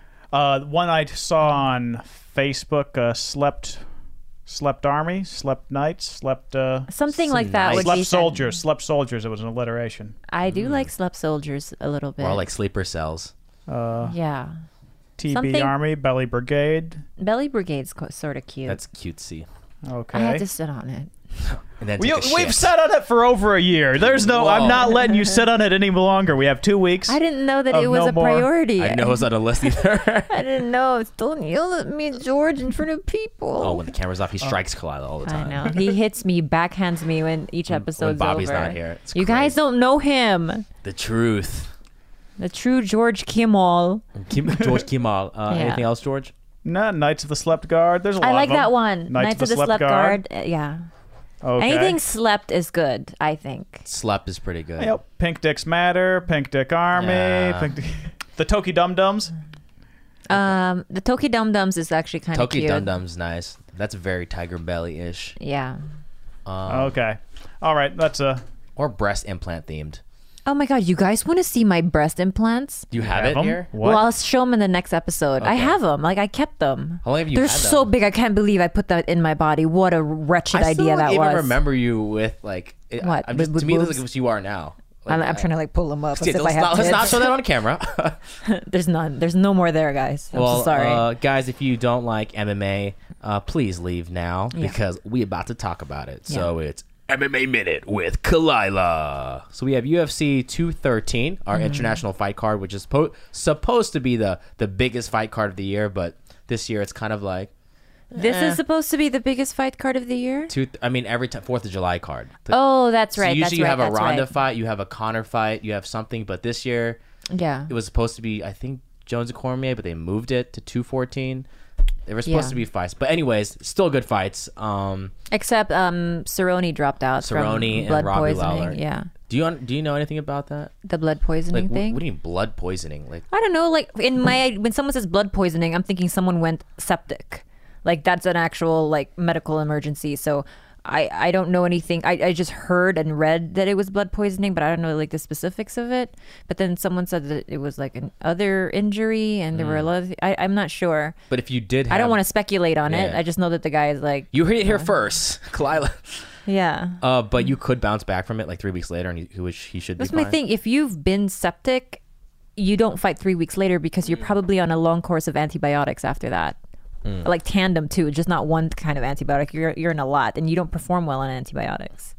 Uh, one I saw on Facebook, uh, Slept Slept Army, Slept Knights, Slept uh, Something like that nice- would Slept be Soldiers, Slept Soldiers. It was an alliteration. I do like slept soldiers a little bit. Or like sleeper cells. Uh, yeah. T B Something- Army, Belly Brigade. Belly Brigade's sort of cute. That's cutesy. Okay. I had to sit on it. And then We, take a we've shit. sat on it for over a year. There's no. Whoa. I'm not letting you sit on it any longer. We have two weeks. I didn't know that Of it was no a more- priority. I didn't know it was on a list either. I didn't know. Don't yell at me, George, in front of people. Oh, when the camera's off, he strikes Kalila all the I time. know. He hits me, backhands me when each episode's when Bobby's over. not here. It's You guys crazy. don't know him. The truth. The true George Kimmel. Kim, George Kimal. Uh, Yeah. Anything else, George? No, Knights of the Slept Guard. There's a lot I like of them. that one. Knights, of the Slept, Guard. Uh, yeah. Okay. Anything slept is good, I think. Slept is pretty good. Yep. Pink Dicks Matter. Pink Dick Army. Yeah. Pink Dick- the Toki Dum Dums. Um, the Toki Dum Dums is actually kind of Toki cute. Dum Dum's nice. That's very Tiger Belly ish. Yeah. Um, Okay. All right. That's a. Or breast implant themed. Oh my God, you guys want to see my breast implants? Do you have, Have it 'em? here? What? Well, I'll show them in the next episode. I Okay. have them. Like, I kept them. How long have you They're had so them? big. I can't believe I put that in my body. What a wretched I still idea don't that even was. remember you with like. It, What, I'm just, with to me, it boobs? looks like what you are now. I'm, Like, I'm trying to like pull them up. As Yeah, if I let's, have not, let's not tits. show that on camera. There's none. There's no more there, guys. I'm well, so sorry. Uh, guys, if you don't like M M A, uh, please leave now Yeah. because we about to talk about it. Yeah. So it's M M A Minute with Kalila. So we have U F C two thirteen, our Mm-hmm. international fight card, which is po- supposed to be the, the biggest fight card of the year, but this year it's kind of like This Eh. is supposed to be the biggest fight card of the year. Two, I mean, every time Fourth of July card. The- Oh, that's so right. usually that's you right, have a that's Ronda right. fight, you have a Connor fight, you have something. But this year, Yeah. it was supposed to be, I think, Jones and Cormier, but they moved it to two fourteen. They were supposed Yeah. to be fights, but anyways, still good fights. Um, Except um, Cerrone dropped out Cerrone from blood and Robbie poisoning. Lawler. Yeah, do you un- do you know anything about that? the blood Like, poisoning wh- thing. what do you mean blood poisoning? Like, I don't know. Like in my when someone says blood poisoning, I'm thinking someone went septic. Like that's an actual like medical emergency. So I I don't know anything. I, I just heard and read that it was blood poisoning, but I don't know like the specifics of it. But then someone said that it was like an other injury, and there were a lot of. I, I'm not sure. but if you did, have, I don't want to speculate on it. Yeah. I just know that the guy is like You heard it here first, Kalila. yeah. Uh, but you could bounce back from it like three weeks later, and he, which he should That's be my fine. thing. If you've been septic, you don't fight three weeks later because you're probably on a long course of antibiotics after that. Like tandem too, just not one kind of antibiotic. You're you're in a lot, and you don't perform well on antibiotics.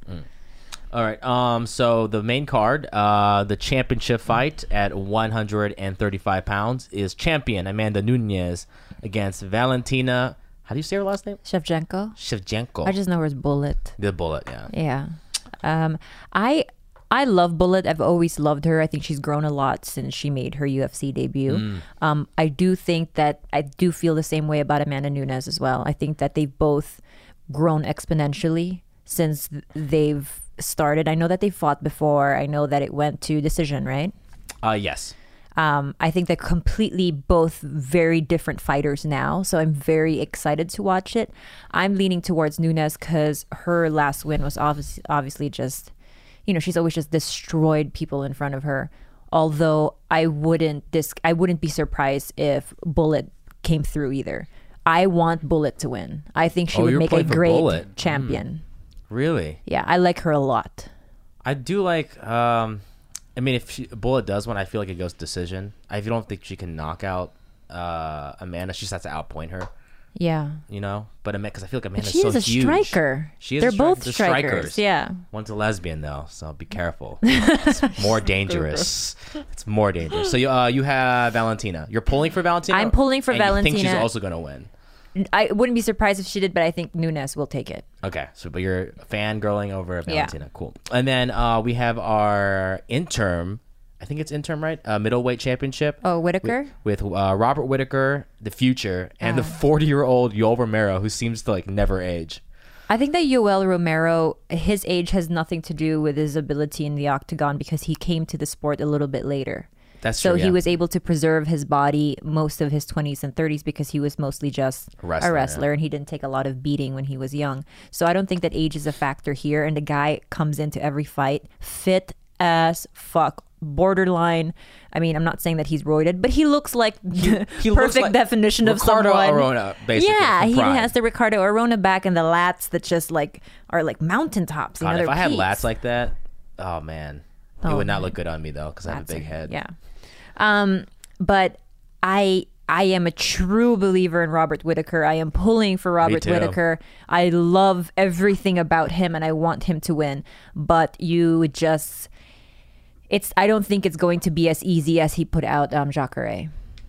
All right. Um. So the main card, uh, the championship fight at one hundred thirty-five pounds is champion Amanda Nunes against Valentina. How do you say her last name? Shevchenko. Shevchenko. I just know her as Bullet. the bullet. Yeah. Yeah. Um, I I love Bullet. I've always loved her. I think she's grown a lot since she made her U F C debut. Um, I do think that I do feel the same way about Amanda Nunes as well. I think that they've both grown exponentially since th- they've started. I know that they fought before. I know that it went to decision, right? Uh. Yes. Um, I think they're completely both very different fighters now, so I'm very excited to watch it. I'm leaning towards Nunes because her last win was obviously, obviously just, you know, she's always just destroyed people in front of her. Although I wouldn't dis- I wouldn't be surprised if Bullet came through either. I want Bullet to win. I think she Oh, would you're make a playing for great Bullet. champion. Really. Yeah, I like her a lot. I do like. Um. I mean, if she, Bullet does one, I feel like it goes decision. I don't think she can knock out uh, Amanda. She just has to outpoint her. Yeah. You know, but because I feel like But Amanda's she so is a huge. striker. She is. They're a stri- both they're strikers. Yeah. One's a lesbian though, so be careful. It's more dangerous. It's more dangerous. So you uh, you have Valentina. You're pulling for Valentina. I'm pulling for and You think she's Valentina. also gonna win. I wouldn't be surprised if she did, but I think Nunes will take it. Okay, so but you're fangirling over Yeah. Valentina. Cool. And then uh, we have our interim. I think it's interim, right? Uh, middleweight championship. Oh, Whitaker? With, with uh, Robert Whitaker, the future, and the Ah. forty-year-old Yoel Romero, who seems to like never age. I think that Yoel Romero, his age has nothing to do with his ability in the octagon because he came to the sport a little bit later. That's So true. he yeah. was able to preserve his body most of his twenties and thirties because he was mostly just A wrestler, a wrestler yeah. and he didn't take a lot of beating when he was young. So I don't think that age is a factor here. And the guy comes into every fight fit as fuck. Borderline. I mean, I'm not saying that he's roided, but he looks like the he looks perfect like definition of Ricardo someone. Arona, basically, Yeah, from he Pride. has the Ricardo Arona back and the lats that just like are like mountaintops. You God, know, if they're I had peaks. lats like that, oh man, it Oh, would not man. look good on me though because I have a Lats big are- head. Yeah. Um, but I I am a true believer in Robert Whitaker. I am pulling for Robert too. Whitaker. I love everything about him and I want him to win. But you just it's I don't think it's going to be as easy as he put out um Jacare.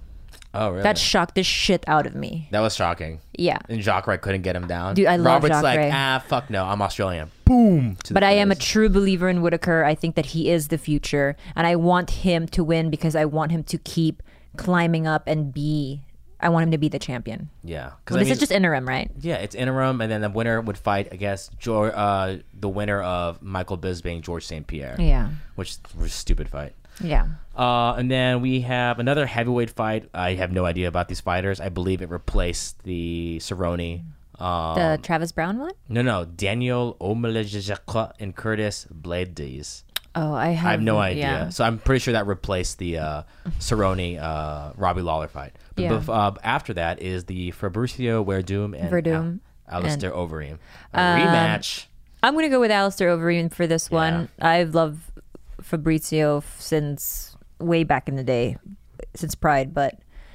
Oh really? That shocked the shit out of me. that was shocking. Yeah. And Jacare couldn't get him down. Dude, I love Robert's like, Jacare. ah, fuck no, I'm Australian. Boom. to the But I am a face. true believer in Whitaker. I think that he is the future. And I want him to win because I want him to keep climbing up and be I want him to be the champion. yeah. Well, this is just interim, right? yeah, it's interim, and then the winner would fight against George, uh, the winner of Michael Bisping, George Saint Pierre. Yeah. Which was a stupid fight. Yeah. Uh, and then we have another heavyweight fight. I have no idea about these fighters. I believe it replaced the Cerrone. Um, The Travis Brown one? no, no, Daniel Omelejekwa and Curtis Blades. Oh, I have, I have no idea. Yeah. So I'm pretty sure that replaced the uh, Cerrone uh, Robbie Lawler fight. But Yeah. bef- uh, after that is the Fabricio Verdum and Verdum Al- Alistair Overeem. A Um, rematch. I'm going to go with Alistair Overeem for this one. I've loved Fabrizio f- since way back in the day, since Pride, but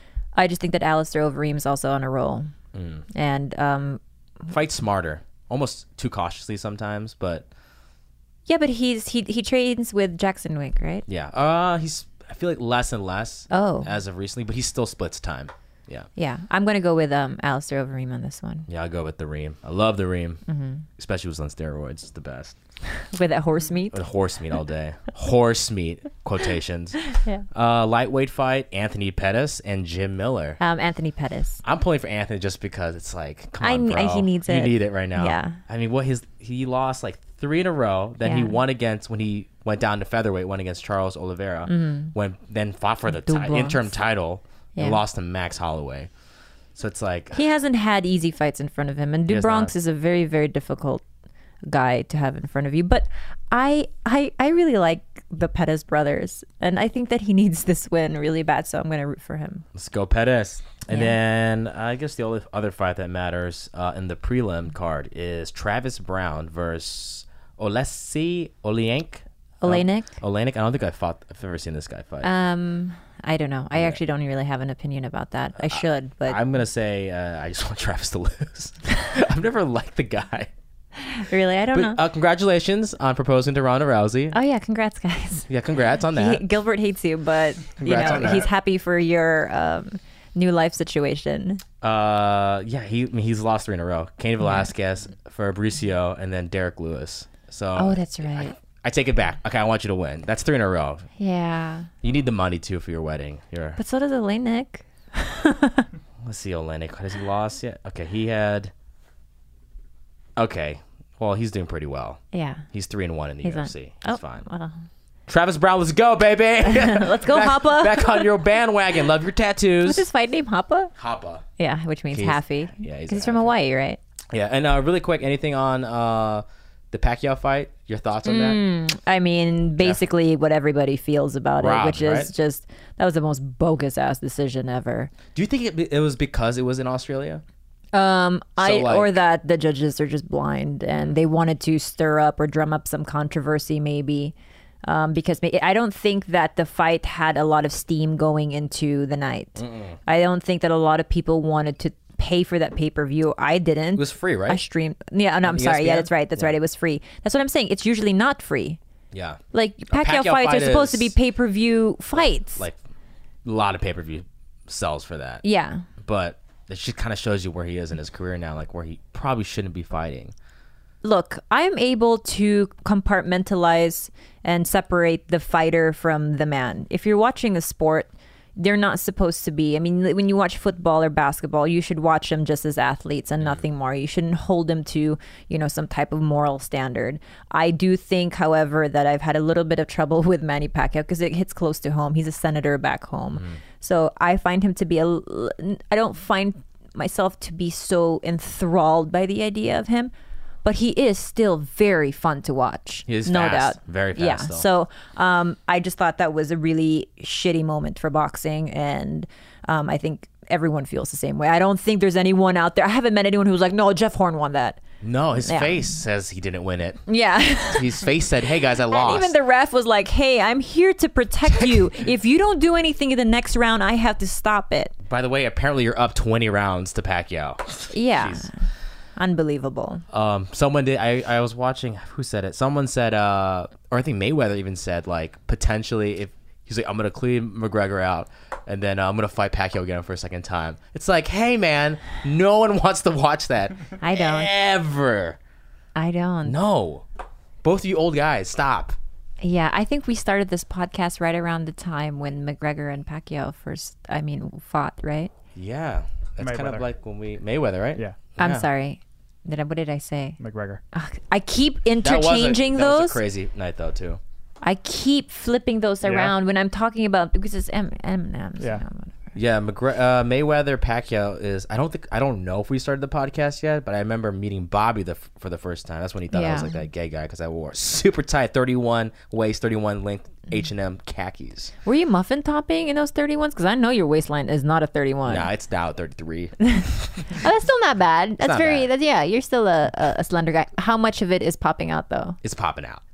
I just think that Alistair Overeem is also on a roll. Mm. And um, Fight smarter. Almost too cautiously sometimes, but yeah, but he's he he trains with Jackson Wink, right? yeah. Uh, he's I feel like less and less Oh. as of recently, but he still splits time. Yeah. Yeah, I'm gonna go with um Alistair Overeem on this one. Yeah, I'll go with the Reem. I love the Reem. Mm-hmm. Especially when it's on steroids. It's the best. With that horse meat. With horse meat all day. Horse meat, quotations. Yeah. Uh, lightweight fight, Anthony Pettis and Jim Miller. Um, Anthony Pettis. I'm pulling for Anthony just because it's like, come I on, kn- bro. he needs You it. need it right now. Yeah. I mean, what his he lost like three in a row. Then he Yeah. won against when he went down to featherweight, went against Charles Oliveira. Mm-hmm. When then fought for the ti- Dubois. interim title Yeah. and lost to Max Holloway. So it's like He hasn't had easy fights in front of him, and He has Dubronx not. is a very, very difficult guy to have in front of you. But I, I, I really like the Pettis brothers, and I think that he needs this win really bad. So I'm going to root for him. let's go Pettis. And Yeah. then I guess the only other fight that matters uh, in the prelim card is Travis Brown versus Olesi Olenek. Olenek. Olenek. I don't think I fought. I've never seen this guy fight. Um, I don't know. I actually don't really have an opinion about that. I should, but I'm gonna say uh, I just want Travis to lose. I've never liked the guy. really, I don't But know. uh, congratulations on proposing to Ronda Rousey. Oh yeah, congrats, guys. Yeah, congrats on He, that. Gilbert hates you, but you Congrats know on that. he's happy for your um, new life situation. Uh, yeah, he I mean, he's lost three in a row. Cain Velasquez, Fabricio, and then Derek Lewis. So Oh, that's right. I take it back. Okay, I want you to win. That's three in a row. Yeah, You need the money too for your wedding. Your but so does Olenek. let's see, Olenek. Has he lost yet? Okay, he had. Okay, well he's doing pretty well. Yeah, He's three and one in the he's U on. F C. Oh, He's fine. well. Travis Brown, let's go, baby. Let's go, back, Hoppa. Back on your bandwagon. Love your tattoos. What's his fight name? Hoppa? Hoppa. Yeah, which means He's- Haffy. yeah, he's 'Cause a he's from Haffy. Hawaii, right? Yeah, and uh, really quick, anything on uh, the Pacquiao fight? Your thoughts on that? Mm, I mean, basically what everybody feels about it, Robbed, which is right? just that was the most bogus ass decision ever. Do you think it, it was because it was in Australia? Um, I like- or that the judges are just blind and they wanted to stir up or drum up some controversy, maybe. Um, because ma- I don't think that the fight had a lot of steam going into the night. Mm-mm. I don't think that a lot of people wanted to pay for that pay per view. I didn't. It was free, right? I streamed. Yeah, no, I'm On sorry. E S P N? Yeah, that's right. That's Yeah. right. It was free. That's what I'm saying. It's usually not free. Yeah. Like Pacquiao, Pacquiao fights fight are supposed to be is- pay per view fights. Like a lot of pay per view sells for that. yeah. But it just kind of shows you where he is in his career now, like where he probably shouldn't be fighting. Look, I'm able to compartmentalize and separate the fighter from the man. If you're watching a sport, they're not supposed to be. I mean, when you watch football or basketball, you should watch them just as athletes and nothing more. You shouldn't hold them to, you know, some type of moral standard. I do think, however, that I've had a little bit of trouble with Manny Pacquiao because it hits close to home. He's a senator back home. So I find him to be a. l- I don't find myself to be so enthralled by the idea of him. But he is still very fun to watch. He is no fast. doubt. Very fast, Yeah. though. So um, I just thought that was a really shitty moment for boxing, and um, I think everyone feels the same way. I don't think there's anyone out there. I haven't met anyone who's like, "No, Jeff Horn won that." No, his Yeah. face says he didn't win it. Yeah. His face said, "Hey guys, I And lost." even the ref was like, "Hey, I'm here to protect you. If you don't do anything in the next round, I have to stop it." By the way, apparently you're up twenty rounds to Pacquiao. Yeah. Jeez. Unbelievable. Um, someone did. I, I was watching. Who said it? Someone said, uh, or I think Mayweather even said, like potentially if he's like, I'm gonna clean McGregor out, and then uh, I'm gonna fight Pacquiao again for a second time. It's like, hey man, no one wants to watch that. I don't. ever. I don't. No, both of you old guys, stop. Yeah, I think we started this podcast right around the time when McGregor and Pacquiao first, I mean, fought, right? Yeah, that's kind of Mayweather. like when we Mayweather, right? Yeah, I'm Yeah. sorry. Did I, what did I say? McGregor. Ugh, I keep That was a- interchanging that was those. a crazy night though too. I keep flipping those Yeah. around when I'm talking about because it's M M and M's. Yeah. you know, whatever. Yeah, McGre- uh, Mayweather Pacquiao is. I don't think I don't know if we started the podcast yet, but I remember meeting Bobby the f- for the first time. That's when he thought I was Yeah. like that gay guy because I wore super tight thirty-one waist, thirty-one length H and M khakis. Were you muffin topping in those thirty-ones? Because I know your waistline is not a thirty-one. Nah, it's now thirty-three. Oh, that's still not bad. That's not very. bad. That's, yeah, you're still a, a, a slender guy. How much of it is popping out though? It's popping out.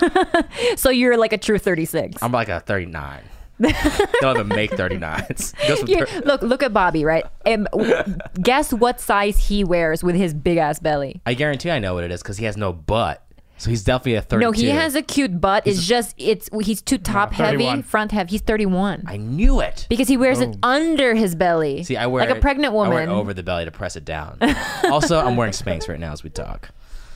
So you're like a true thirty-six. I'm like a thirty-nine. Don't even make thirty-nines. Goes from You- thir- look, look at Bobby, right? Um, w- guess what size he wears with his big ass belly. I guarantee I know what it is because he has no butt. So he's definitely a thirty-two. No, he has a cute butt. It's just it's he's too top heavy, thirty-one. front heavy. He's thirty-one I knew it. because he wears it under his belly. See, I wear like a it- pregnant I wear woman. it over the belly to press it down. Also, I'm wearing Spanx right now as we talk.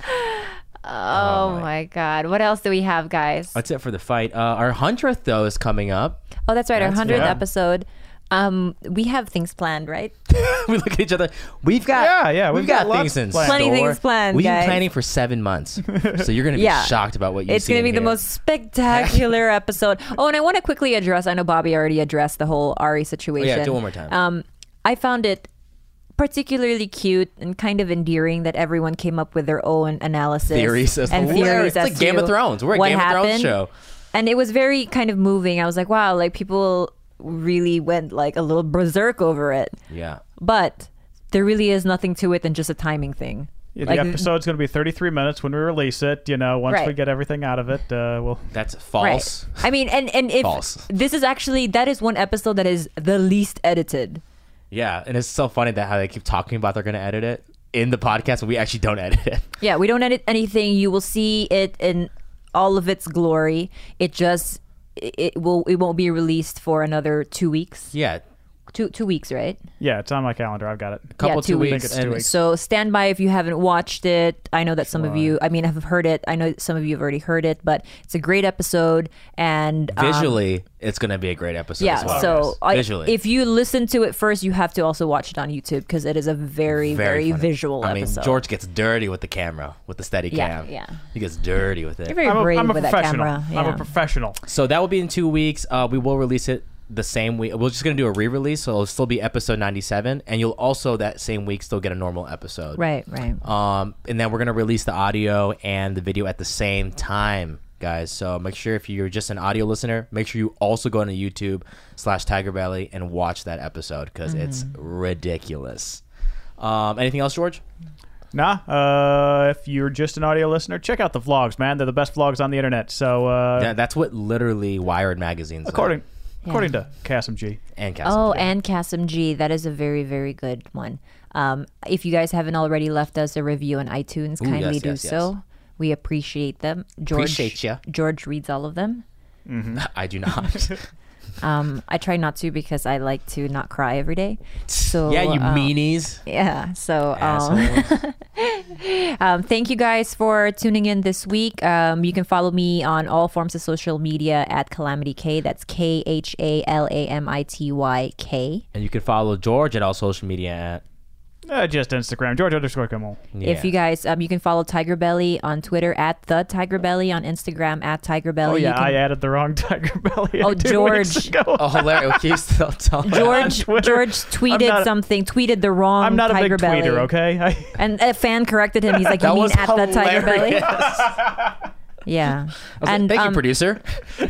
Oh my god! What else do we have, guys? That's it for the fight. Uh, our hundredth though is coming up. Oh, that's right. Our That's hundredth right. episode. Um, we have things planned, right? We look at each other. We've got Yeah, yeah, We've, we've got, got lots things in planned. Plenty store. things planned, We've guys. been planning for seven months, so you're gonna be Yeah. shocked about what you It's see. going to be in the here. most spectacular episode. Oh, and I want to quickly address. I know Bobby already addressed the whole Ari situation. Oh, yeah, do it one more time. Um, I found it particularly cute and kind of endearing that everyone came up with their own analysis Theories as and to- theories It's as like Game to of Thrones. We're a what Game of Thrones happened. show. And it was very kind of moving. I was like, wow, like people really went like a little berserk over it. Yeah. But there really is nothing to it than just a timing thing. Yeah, the Like, episode's going to be thirty-three minutes when we release it. You know, once Right. we get everything out of it, uh, we'll. That's false. Right. I mean, and and if False. this is actually that is one episode that is the least edited. Yeah, and it's so funny that how they keep talking about they're gonna edit it in the podcast, and we actually don't edit it. Yeah, we don't edit anything. You will see it in all of its glory. It just it will it won't be released for another two weeks. Yeah, Two two weeks, right? Yeah, it's on my calendar. I've got it. couple Yeah, two, two weeks. weeks. I think it's two and- weeks. So stand by if you haven't watched it. I know that some of you, I mean, have heard it. I know some of you have already heard it, but it's a great episode. And um, Visually, it's gonna be a great episode. yeah. as well. So I, visually, if you listen to it first, you have to also watch it on YouTube because it is a very very, funny. visual I mean, episode. George gets dirty with the camera, with the steady Yeah, cam. yeah. He gets dirty with it. You're very I'm a, brave I'm a with that professional. camera. I'm Yeah. a professional. So that will be in two weeks. Uh, we will release it the same week. We're just gonna do a re-release, so it'll still be episode ninety-seven, and you'll also that same week still get a normal episode. Right, right. Um, and then we're gonna release the audio and the video at the same time, guys. So make sure if you're just an audio listener, make sure you also go to YouTube slash Tiger Belly and watch that episode because it's ridiculous. Um, anything else, George? Nah, uh, if you're just an audio listener, check out the vlogs, man. They're the best vlogs on the internet. So, uh, Yeah, that's what literally Wired magazines according Yeah. according to Cassim G. and Castle. Oh, and Kasim G. That is a very, very good one. Um, if you guys haven't already left us a review on iTunes, Ooh, kindly yes, do yes, yes. so. We appreciate them. George, Appreciate ya. George reads all of them. I do not. Um, I try not to because I like to not cry every day. So yeah, you um, meanies. Yeah. So um, Assholes. um, thank you guys for tuning in this week. Um, you can follow me on all forms of social media at Calamity K. That's K H A L A M I T Y K. And you can follow George at all social media at. Uh, just Instagram, George underscore Kimmel. Yeah. If you guys, um, you can follow Tiger Belly on Twitter at the Tiger Belly, on Instagram at Tiger Belly. Oh You yeah, can- I added the wrong Tiger Belly. Oh, two weeks George. ago. Oh, hilarious! Can you still tell? George Twitter. George tweeted not a- something, tweeted the wrong I'm not a Tiger big Belly. tweeter, okay? I, And a fan corrected him. He's like, you That mean was at the Tiger Belly? hilarious. Yeah. I was like, And thank you, um, producer.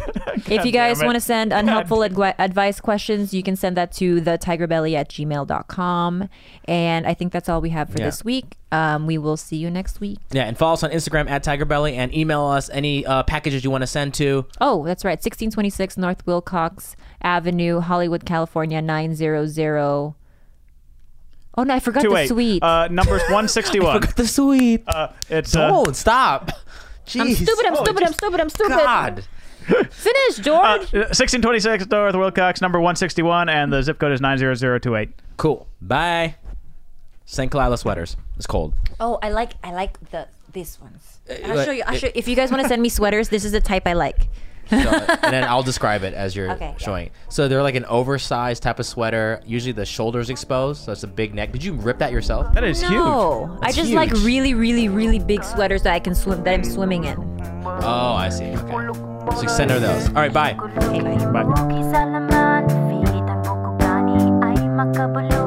if you guys damn it. want to send unhelpful advi- advice questions, you can send that to the tigerbelly at gmail dot com. And I think that's all we have for Yeah. this week. Um, we will see you next week. Yeah, and follow us on Instagram at Tiger Belly and email us any uh, packages you want to send to. Oh, that's right. sixteen twenty-six North Wilcox Avenue, Hollywood, California, nine zero zero. Oh, no, I forgot two the eight. suite. Uh, number's one sixty-one. The sweet. uh, it's uh, Don't stop. Jeez. I'm stupid, I'm Oh, stupid, I'm just- stupid, I'm stupid. God. Finish, George. uh, sixteen twenty-six North Wilcox, number one sixty-one, and the zip code is nine zero zero two eight. Cool. Bye. Saint Kalila sweaters. It's cold. Oh, I like I like the these ones. I'll but show you. I'll it- show you. If you guys want to send me sweaters, this is the type I like. So, and then I'll describe it as you're Okay, yeah. showing. So they're like an oversized type of sweater. Usually the shoulders exposed, so it's a big neck. Did you rip that yourself? That is huge. No, I That's just huge. like really, really, really big sweaters that I can swim. That I'm swimming in. Oh, I see. Okay. So you send her those. All right, bye. Okay, bye. Bye. Kisalaman, feed ang bukugani ay makabulong.